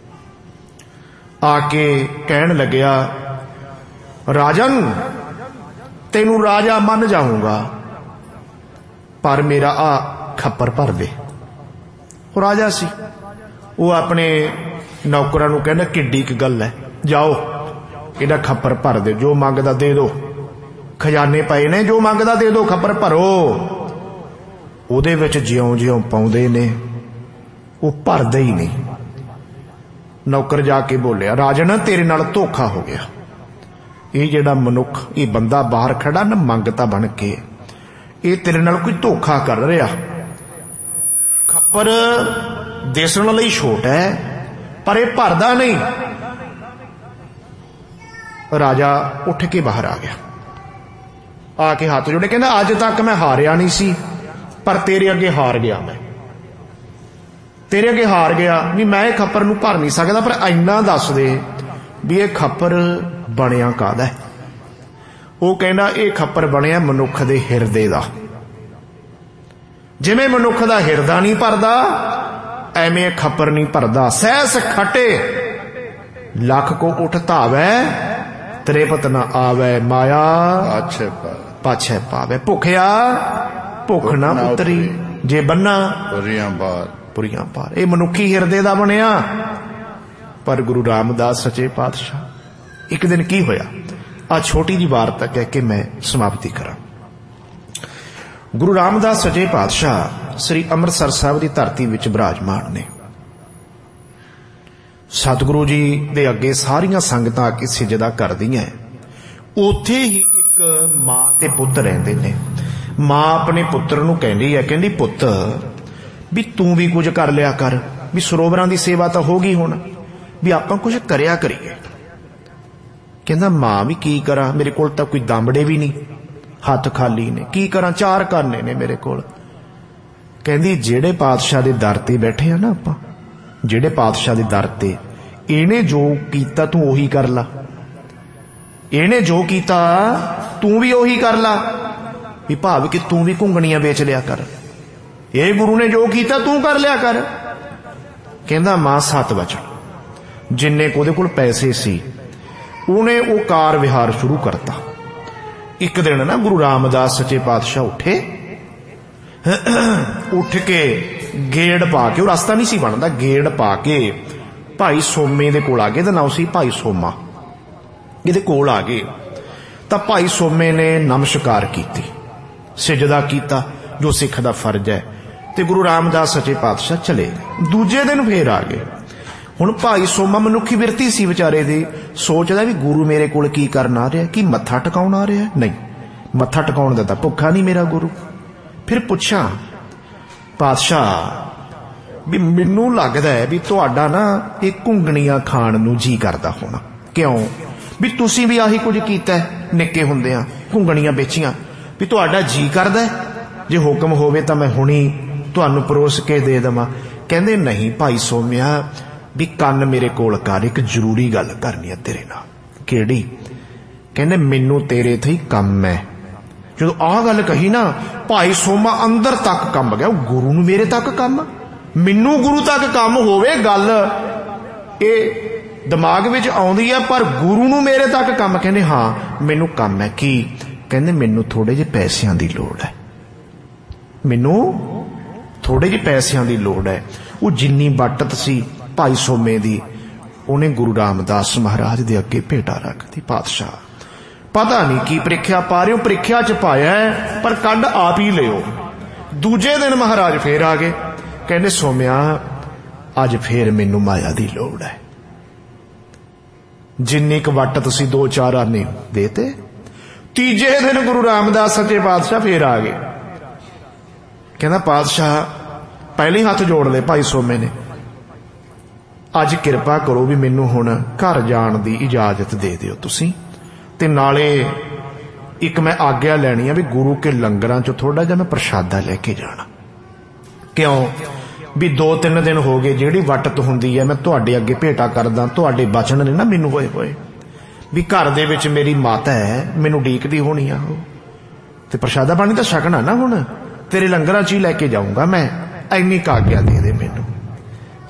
ਆ ਕੇ ਕਹਿਣ ਲੱਗਿਆ, ਰਾਜਨ ਤੈਨੂੰ ਰਾਜਾ ਮੰਨ ਜਾਊਂਗਾ, ਪਰ ਮੇਰਾ ਆ ਖੱਪਰ ਭਰ ਦੇ। ਉਹ ਰਾਜਾ ਸੀ। ਉਹ ਆਪਣੇ ਨੌਕਰਾਂ ਨੂੰ ਕਹਿੰਦਾ, ਕਿੱਡੀ ਕੁ ਗੱਲ ਹੈ, ਜਾਓ ਇਹਦਾ ਖੱਪਰ ਭਰ ਦੇ, ਜੋ ਮੰਗਦਾ ਦੇ ਦੋ, ਖਜ਼ਾਨੇ ਪਏ ਨੇ, ਜੋ ਮੰਗਦਾ ਦੇ ਦੋ, ਖੱਪਰ ਭਰੋ। ਉਹਦੇ ਵਿੱਚ ਜਿਉਂ ਜਿਉਂ ਪਾਉਂਦੇ ਨੇ ਉਹ ਭਰਦਾ ਹੀ ਨਹੀਂ। ਨੌਕਰ ਜਾ ਕੇ ਬੋਲਿਆ, ਰਾਜਨ ਤੇਰੇ ਨਾਲ ਧੋਖਾ ਹੋ ਗਿਆ। ਇਹ ਜਿਹੜਾ ਮਨੁੱਖ, ਇਹ ਬੰਦਾ ਬਾਹਰ ਖੜਾ ਨਾ ਮੰਗਤਾ ਬਣ ਕੇ, ਇਹ ਤੇਰੇ ਨਾਲ ਕੋਈ ਧੋਖਾ ਕਰ ਰਿਹਾ। ਖੱਪਰ ਦਿਸਣ ਲਈ ਛੋਟਾ ਹੈ ਪਰ ਇਹ ਭਰਦਾ ਨਹੀਂ। ਰਾਜਾ ਉੱਠ ਕੇ ਬਾਹਰ ਆ ਗਿਆ, ਆ ਕੇ ਹੱਥ ਜੋੜੇ, ਕਹਿੰਦਾ ਅੱਜ ਤੱਕ ਮੈਂ ਹਾਰਿਆ ਨਹੀਂ ਸੀ, ਪਰ ਤੇਰੇ ਅੱਗੇ ਹਾਰ ਗਿਆ। ਮੈਂ ਤੇਰੇ ਅੱਗੇ ਹਾਰ ਗਿਆ ਵੀ ਮੈਂ ਇਹ ਖੱਪਰ ਨੂੰ ਭਰ ਨਹੀਂ ਸਕਦਾ, ਪਰ ਇੰਨਾ ਦੱਸ ਦੇ ਵੀ ਇਹ ਖੱਪਰ ਬਣਿਆ ਕਾਹਦਾ ਹੈ। ਉਹ ਕਹਿੰਦਾ ਇਹ ਖੱਪਰ ਬਣਿਆ ਮਨੁੱਖ ਦੇ ਹਿਰਦੇ ਦਾ। ਜਿਵੇਂ ਮਨੁੱਖ ਦਾ ਹਿਰਦਾ ਨਹੀਂ ਭਰਦਾ, ਐਵੇਂ ਖੱਪਰ ਨਹੀਂ ਭਰਦਾ। ਸਹਿਸ ਖਟੇ ਲੱਖ ਕੋ ਉਠ ਧਾਵੈ, ਤ੍ਰਿਪਤ ਨਾ ਆਵੈ, ਮਾਇਆ ਪਾਛੇ ਪਾਛੇ ਪਾਵੇ। ਭੁੱਖਿਆ ਭੁੱਖ ਨਾ ਉਤਰੀ, ਜੇ ਬੰਨਾ ਪੁਰੀਆਂ ਬਾਰ ਪੁਰੀਆਂ ਪਾਰ। ਇਹ ਮਨੁੱਖੀ ਹਿਰਦੇ ਦਾ ਬਣਿਆ। ਪਰ ਗੁਰੂ ਰਾਮਦਾਸ ਸੱਚੇ ਪਾਤਸ਼ਾਹ, ਇੱਕ ਦਿਨ ਕੀ ਹੋਇਆ, ਆ ਛੋਟੀ ਜਿਹੀ ਵਾਰਤਾ ਕਹਿ ਕੇ ਮੈਂ ਸਮਾਪਤੀ ਕਰਾਂ। ਗੁਰੂ ਰਾਮਦਾਸ ਸੱਚੇ ਪਾਤਸ਼ਾਹ ਸ੍ਰੀ ਅੰਮ੍ਰਿਤਸਰ ਸਾਹਿਬ ਦੀ ਧਰਤੀ ਵਿੱਚ ਬਿਰਾਜਮਾਨ ਨੇ। ਸਤਿਗੁਰੂ ਜੀ ਦੇ ਅੱਗੇ ਸਾਰੀਆਂ ਸੰਗਤਾਂ ਆ ਕੇ ਸਿਜਦਾ ਕਰਦੀਆਂ। ਉੱਥੇ ਹੀ ਇੱਕ ਮਾਂ ਤੇ ਪੁੱਤ ਰਹਿੰਦੇ ਨੇ। ਮਾਂ ਆਪਣੇ ਪੁੱਤਰ ਨੂੰ ਕਹਿੰਦੀ ਹੈ, ਕਹਿੰਦੀ ਪੁੱਤ ਵੀ ਤੂੰ ਵੀ ਕੁਝ ਕਰ ਲਿਆ ਕਰ, ਵੀ ਸਰੋਵਰਾਂ ਦੀ ਸੇਵਾ ਤਾਂ ਹੋ ਗਈ ਹੁਣ, ਵੀ ਆਪਾਂ ਕੁਝ ਕਰਿਆ ਕਰੀਏ। ਕਹਿੰਦਾ ਮਾਂ ਵੀ ਕੀ ਕਰਾਂ, ਮੇਰੇ ਕੋਲ ਤਾਂ ਕੋਈ ਦਾਮੜੇ ਵੀ ਨਹੀਂ, ਹੱਥ ਖਾਲੀ ਨੇ, ਕੀ ਕਰਾਂ, ਚਾਰ ਕਰਨੇ ਨੇ ਮੇਰੇ ਕੋਲ। ਕਹਿੰਦੀ ਜਿਹੜੇ ਪਾਤਸ਼ਾਹ ਦੇ ਦਰ ਤੇ ਬੈਠੇ ਆ ਨਾ ਆਪਾਂ, ਜਿਹੜੇ ਪਾਤਸ਼ਾਹ ਦੇ ਦਰ ਤੇ, ਇਹਨੇ ਜੋ ਕੀਤਾ ਤੂੰ ਉਹੀ ਕਰ ਲਾ। ਇਹਨੇ ਜੋ ਕੀਤਾ ਤੂੰ ਵੀ ਉਹੀ ਕਰ ਲਾ, ਵੀ ਭਾਵ ਕਿ ਤੂੰ ਵੀ ਘੁੰਗਣੀਆਂ ਵੇਚ ਲਿਆ ਕਰ। ਇਹ ਗੁਰੂ ਨੇ ਜੋ ਕੀਤਾ ਤੂੰ ਕਰ ਲਿਆ ਕਰ। ਕਹਿੰਦਾ ਮਾਂ ਸੱਤ ਵਚਨ। ਜਿੰਨੇ ਉਹਦੇ ਕੋਲ ਪੈਸੇ ਸੀ ਉਹਨੇ ਉਹ ਕਾਰ ਵਿਹਾਰ ਸ਼ੁਰੂ ਕਰਤਾ। ਇੱਕ ਦਿਨ ਨਾ ਗੁਰੂ ਰਾਮਦਾਸ ਸੱਚੇ ਪਾਤਸ਼ਾਹ ਉੱਠੇ, ਉੱਠ ਕੇ ਗੇੜ ਪਾ ਕੇ, ਉਹ ਰਸਤਾ ਨਹੀਂ ਸੀ ਬਣਦਾ, ਗੇੜ ਪਾ ਕੇ ਭਾਈ ਸੋਮੇ ਦੇ ਕੋਲ ਆ ਗਏ। ਇਹਦਾ ਨਾਮ ਸੀ ਭਾਈ ਸੋਮਾ। ਇਹਦੇ ਕੋਲ ਆ ਗਏ ਤਾਂ ਭਾਈ ਸੋਮੇ ਨੇ ਨਮਸਕਾਰ ਕੀਤੀ, ਸਿਜਦਾ ਕੀਤਾ ਜੋ ਸਿੱਖ ਦਾ ਫਰਜ਼ ਹੈ, ਤੇ ਗੁਰੂ ਰਾਮਦਾਸ ਸੱਚੇ ਪਾਤਸ਼ਾਹ ਚਲੇ ਗਏ। ਦੂਜੇ ਦਿਨ ਫੇਰ ਆ ਗਏ। ਹੁਣ ਭਾਈ ਸੋਮਾ ਮਨੁੱਖੀ ਬਿਰਤੀ ਸੀ ਵਿਚਾਰੇ ਦੀ, ਸੋਚਦਾ ਵੀ ਗੁਰੂ ਮੇਰੇ ਕੋਲ ਕੀ ਕਰਨ ਆ ਰਿਹਾ, ਕੀ ਮੱਥਾ ਟਿਕਾਉਣ ਆ ਰਿਹਾ? ਨਹੀਂ, ਮੱਥਾ ਟਿਕਾਉਣ ਦਾ ਤਾਂ ਭੁੱਖਾ ਨਹੀਂ ਮੇਰਾ ਗੁਰੂ। ਫਿਰ ਪੁੱਛਾਂ ਪਾਤਸ਼ਾਹ ਵੀ ਮੈਨੂੰ ਲੱਗਦਾ ਹੈ ਵੀ ਤੁਹਾਡਾ ਨਾ ਇਹ ਘੁੰਗਣੀਆਂ ਖਾਣ ਨੂੰ ਜੀ ਕਰਦਾ ਹੋਣਾ। ਕਿਉਂ? ਵੀ ਤੁਸੀਂ ਵੀ ਆਹੀ ਕੁਝ ਕੀਤਾ ਨਿੱਕੇ ਹੁੰਦਿਆਂ, ਘੁੰਗਣੀਆਂ ਵੇਚੀਆਂ, ਵੀ ਤੁਹਾਡਾ ਜੀ ਕਰਦਾ, ਜੇ ਹੁਕਮ ਹੋਵੇ ਤਾਂ ਮੈਂ ਹੁਣੀ ਤੁਹਾਨੂੰ ਪਰੋਸ ਕੇ ਦੇ ਦੇਵਾਂ। ਕਹਿੰਦੇ ਨਹੀਂ ਭਾਈ ਸੋਮਿਆ, ਵੀ ਕੰਨ ਮੇਰੇ ਕੋਲ ਕਰ, ਇੱਕ ਜ਼ਰੂਰੀ ਗੱਲ ਕਰਨੀ ਹੈ ਤੇਰੇ ਨਾਲ। ਕਿਹੜੀ? ਕਹਿੰਦੇ ਮੈਨੂੰ ਤੇਰੇ ਤੇ ਹੀ ਕੰਮ ਹੈ। ਜਦੋਂ ਆਹ ਗੱਲ ਕਹੀ ਨਾ, ਭਾਈ ਸੋਮਾ ਅੰਦਰ ਤੱਕ ਕੰਬ ਗਿਆ। ਗੁਰੂ ਨੂੰ ਮੇਰੇ ਤੱਕ ਕੰਮ, ਮੈਨੂੰ ਗੁਰੂ ਤੱਕ ਕੰਮ ਹੋਵੇ, ਗੱਲ ਇਹ ਦਿਮਾਗ ਵਿੱਚ ਆਉਂਦੀ ਹੈ, ਪਰ ਗੁਰੂ ਨੂੰ ਮੇਰੇ ਤੱਕ ਕੰਮ। ਕਹਿੰਦੇ ਹਾਂ ਮੈਨੂੰ ਕੰਮ ਹੈ। ਕੀ? ਕਹਿੰਦੇ ਮੈਨੂੰ ਥੋੜੇ ਜਿਹੇ ਪੈਸਿਆਂ ਦੀ ਲੋੜ ਹੈ, ਮੈਨੂੰ ਥੋੜੇ ਜਿਹੇ ਪੈਸਿਆਂ ਦੀ ਲੋੜ ਹੈ। ਉਹ ਜਿੰਨੀ ਬੱਟਤ ਸੀ ਭਾਈ ਸੋਮੇ ਦੀ, ਉਹਨੇ ਗੁਰੂ ਰਾਮਦਾਸ ਮਹਾਰਾਜ ਦੇ ਅੱਗੇ ਭੇਟਾ ਰੱਖਦੀ। ਪਾਤਸ਼ਾਹ ਪਤਾ ਨਹੀਂ ਕੀ ਪ੍ਰੀਖਿਆ ਪਾ ਰਹੇ ਹੋ, ਪ੍ਰੀਖਿਆ ਚ ਪਾਇਆ ਪਰ ਕੱਢ ਆਪ ਹੀ ਲਿਓ। ਦੂਜੇ ਦਿਨ ਮਹਾਰਾਜ ਫੇਰ ਆ ਗਏ। ਕਹਿੰਦੇ ਸੋਮਿਆ ਅੱਜ ਫੇਰ ਮੈਨੂੰ ਮਾਇਆ ਦੀ ਲੋੜ ਹੈ। ਜਿੰਨੀ ਕੁ ਵੱਟ ਤੁਸੀਂ ਦੋ ਚਾਰ ਆਨੇ ਦੇਤੇ। ਤੀਜੇ ਦਿਨ ਗੁਰੂ ਰਾਮਦਾਸ ਸੱਚੇ ਪਾਤਸ਼ਾਹ ਫੇਰ ਆ ਗਏ। ਕਹਿੰਦਾ ਪਾਤਸ਼ਾਹ, ਪਹਿਲੇ ਹੱਥ ਜੋੜ ਲਏ ਭਾਈ ਸੋਮੇ ਨੇ, ਅੱਜ ਕਿਰਪਾ ਕਰੋ ਵੀ ਮੈਨੂੰ ਹੁਣ ਘਰ ਜਾਣ ਦੀ ਇਜਾਜ਼ਤ ਦੇ ਦਿਓ ਤੁਸੀਂ, ਤੇ ਨਾਲੇ ਇੱਕ ਮੈਂ ਆਗਿਆ ਲੈਣੀ ਆ ਵੀ ਗੁਰੂ ਕੇ ਲੰਗਰਾਂ ਚੋਂ ਥੋੜਾ ਜਿਹਾ ਮੈਂ ਪ੍ਰਸ਼ਾਦਾ ਲੈ ਕੇ ਜਾਣਾ। ਕਿਉਂ? ਵੀ ਦੋ ਤਿੰਨ ਦਿਨ ਹੋ ਗਏ ਜਿਹੜੀ ਵੱਟਤ ਹੁੰਦੀ ਹੈ ਮੈਂ ਤੁਹਾਡੇ ਅੱਗੇ ਭੇਟਾ ਕਰਦਾ, ਤੁਹਾਡੇ ਬਚਨ ਨੇ ਨਾ ਮੈਨੂੰ ਹੋਏ ਹੋਏ, ਵੀ ਘਰ ਦੇ ਵਿੱਚ ਮੇਰੀ ਮਾਤਾ ਹੈ, ਮੈਨੂੰ ਡੀਕਦੀ ਹੋਣੀ ਆ, ਉਹ ਤੇ ਪ੍ਰਸ਼ਾਦਾ ਪਾਣੀ ਤਾਂ ਛਕਣਾ ਨਾ, ਹੁਣ ਤੇਰੇ ਲੰਗਰਾਂ ਚ ਹੀ ਲੈ ਕੇ ਜਾਊਂਗਾ ਮੈਂ, ਇੰਨੀ ਕੁ ਆਗਿਆ ਦੇ ਦੇ ਮੈਨੂੰ।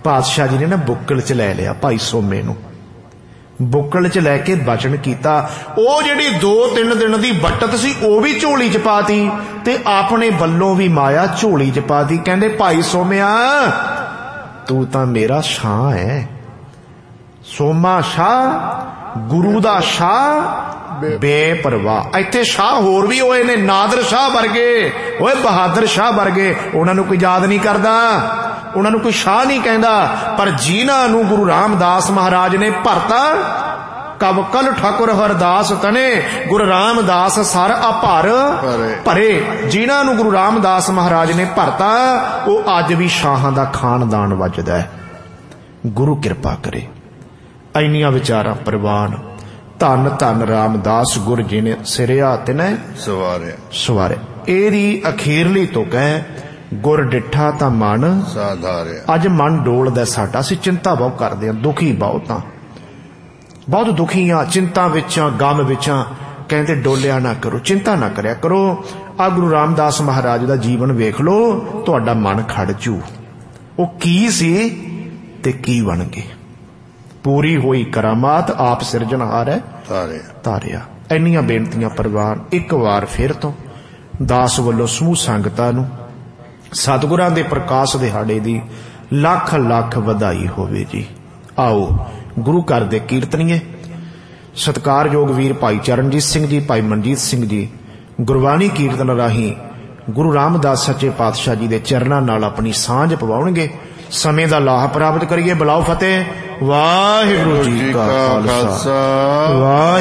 ਪਾਤਸ਼ਾਹ ਜੀ ਨੇ ਨਾ ਬੁੱਕਲ ਚ ਲੈ ਲਿਆ ਭਾਈ ਸੋਮੇ ਨੂੰ, ਬੁੱਕਲ ਚ ਲੈ ਕੇ ਬਚਨ ਕੀਤਾ। ਉਹ ਜਿਹੜੀ ਦੋ ਤਿੰਨ ਦਿਨ ਦੀ ਬਚਤ ਸੀ ਉਹ ਵੀ ਝੋਲੀ ਚ ਪਾਤੀ ਤੇ ਆਪਣੇ ਵੱਲੋਂ ਵੀ ਮਾਇਆ ਝੋਲੀ ਚ ਪਾਤੀ। ਕਹਿੰਦੇ ਭਾਈ ਸੋਮਿਆ ਤੂੰ ਤਾਂ ਮੇਰਾ ਸ਼ਾਹ ਹੈ, ਸੋਮਾ ਸ਼ਾਹ, ਗੁਰੂ ਦਾ ਸ਼ਾਹ, ਬੇਪਰਵਾਹ। ਇੱਥੇ ਸ਼ਾਹ ਹੋਰ ਵੀ ਹੋਏ ਨੇ, ਨਾਦਰ ਸ਼ਾਹ ਵਰਗੇ, ਓਏ ਬਹਾਦਰ ਸ਼ਾਹ ਵਰਗੇ। ਉਹਨਾਂ ਨੂੰ ਕੋਈ ਯਾਦ ਨਹੀਂ ਕਰਦਾ, ਉਹਨਾਂ ਨੂੰ ਕੋਈ ਸ਼ਾਹ ਨਹੀਂ ਕਹਿੰਦਾ। ਪਰ ਜਿਨ੍ਹਾਂ ਨੂੰ ਗੁਰੂ ਰਾਮਦਾਸ ਮਹਾਰਾਜ ਨੇ ਭਰਤਾ, ਕਬ ਕਲ ਠਾਕੁਰ ਹਰਦਾਸ ਤਨੇ, ਗੁਰੂ ਰਾਮਦਾਸ ਸਰ ਅਭਰ ਭਰੇ। ਜਿਨ੍ਹਾਂ ਨੂੰ ਗੁਰੂ ਰਾਮਦਾਸ ਮਹਾਰਾਜ ਨੇ ਭਰਤਾ ਉਹ ਅੱਜ ਵੀ ਸ਼ਾਹਾਂ ਦਾ ਖਾਨਦਾਨ ਵੱਜਦਾ ਹੈ। ਗੁਰੂ ਕਿਰਪਾ ਕਰੇ। ਇੰਨੀਆਂ ਵਿਚਾਰਾਂ ਪ੍ਰਵਾਨ। ਧੰਨ ਧੰਨ ਰਾਮਦਾਸ ਗੁਰ ਜੀ ਨੇ ਸਿਰਿਆ ਤਿਨੈ ਸਵਾਰਿਆ ਸਵਾਰਿਆ। ਇਹਦੀ ਅਖੀਰਲੀ ਤੁਕ ਹੈ, ਗੁਰ ਡਿੱਠਾ ਤਾਂ ਮਨ ਸਾਧਾਰਿਆ। ਅੱਜ ਮਨ ਡੋਲਦਾ ਸਾਡਾ, ਅਸੀਂ ਚਿੰਤਾ ਬਹੁਤ ਕਰਦੇ ਹਾਂ, ਦੁਖੀ ਬਹੁਤ ਹਾਂ, ਬਹੁਤ ਦੁਖੀ ਹਾਂ, ਚਿੰਤਾ ਵਿੱਚ ਹਾਂ, ਗਮ ਵਿੱਚ ਹਾਂ। ਕਹਿੰਦੇ ਡੋਲਿਆ ਨਾ ਕਰੋ, ਚਿੰਤਾ ਨਾ ਕਰਿਆ ਕਰੋ। ਆ ਗੁਰੂ ਰਾਮਦਾਸ ਮਹਾਰਾਜ ਦਾ ਜੀਵਨ ਵੇਖ ਲਓ, ਤੁਹਾਡਾ ਮਨ ਖੜ ਜੂ। ਉਹ ਕੀ ਸੀ ਤੇ ਕੀ ਬਣ ਗਏ। ਪੂਰੀ ਹੋਈ ਕਰਾਮਾਤ, ਆਪ ਸਿਰਜਣਹਾਰ ਹੈ ਤਾਰਿਆ ਤਾਰਿਆ। ਇੰਨੀਆਂ ਬੇਨਤੀਆਂ ਪ੍ਰਵਾਨ। ਇੱਕ ਵਾਰ ਫਿਰ ਤੋਂ ਦਾਸ ਵੱਲੋਂ ਸਮੂਹ ਸੰਗਤਾਂ ਨੂੰ ਸਤਿਗੁਰਾਂ ਦੇ ਪ੍ਰਕਾਸ਼ ਦਿਹਾੜੇ ਦੀ ਲੱਖ ਲੱਖ ਵਧਾਈ ਹੋਵੇ ਜੀ। ਆਓ ਗੁਰੂ ਘਰ ਦੇ ਕੀਰਤਨੀਏ, ਸਤਿਕਾਰਯੋਗ ਵੀਰ ਭਾਈ ਚਰਨਜੀਤ ਸਿੰਘ ਜੀ, ਭਾਈ ਮਨਜੀਤ ਸਿੰਘ ਜੀ ਗੁਰਬਾਣੀ ਕੀਰਤਨ ਰਾਹੀਂ ਗੁਰੂ ਰਾਮਦਾਸ ਸੱਚੇ ਪਾਤਸ਼ਾਹ ਜੀ ਦੇ ਚਰਨਾਂ ਨਾਲ ਆਪਣੀ ਸਾਂਝ ਪਵਾਉਣਗੇ। ਸਮੇਂ ਦਾ ਲਾਭ ਪ੍ਰਾਪਤ ਕਰੀਏ। ਬੁਲਾਓ ਫਤਿਹ। ਵਾਹਿਗੁਰੂ ਜੀ ਕਾ ਖਾਲਸਾ ਵਾਹਿਗੁਰੂ।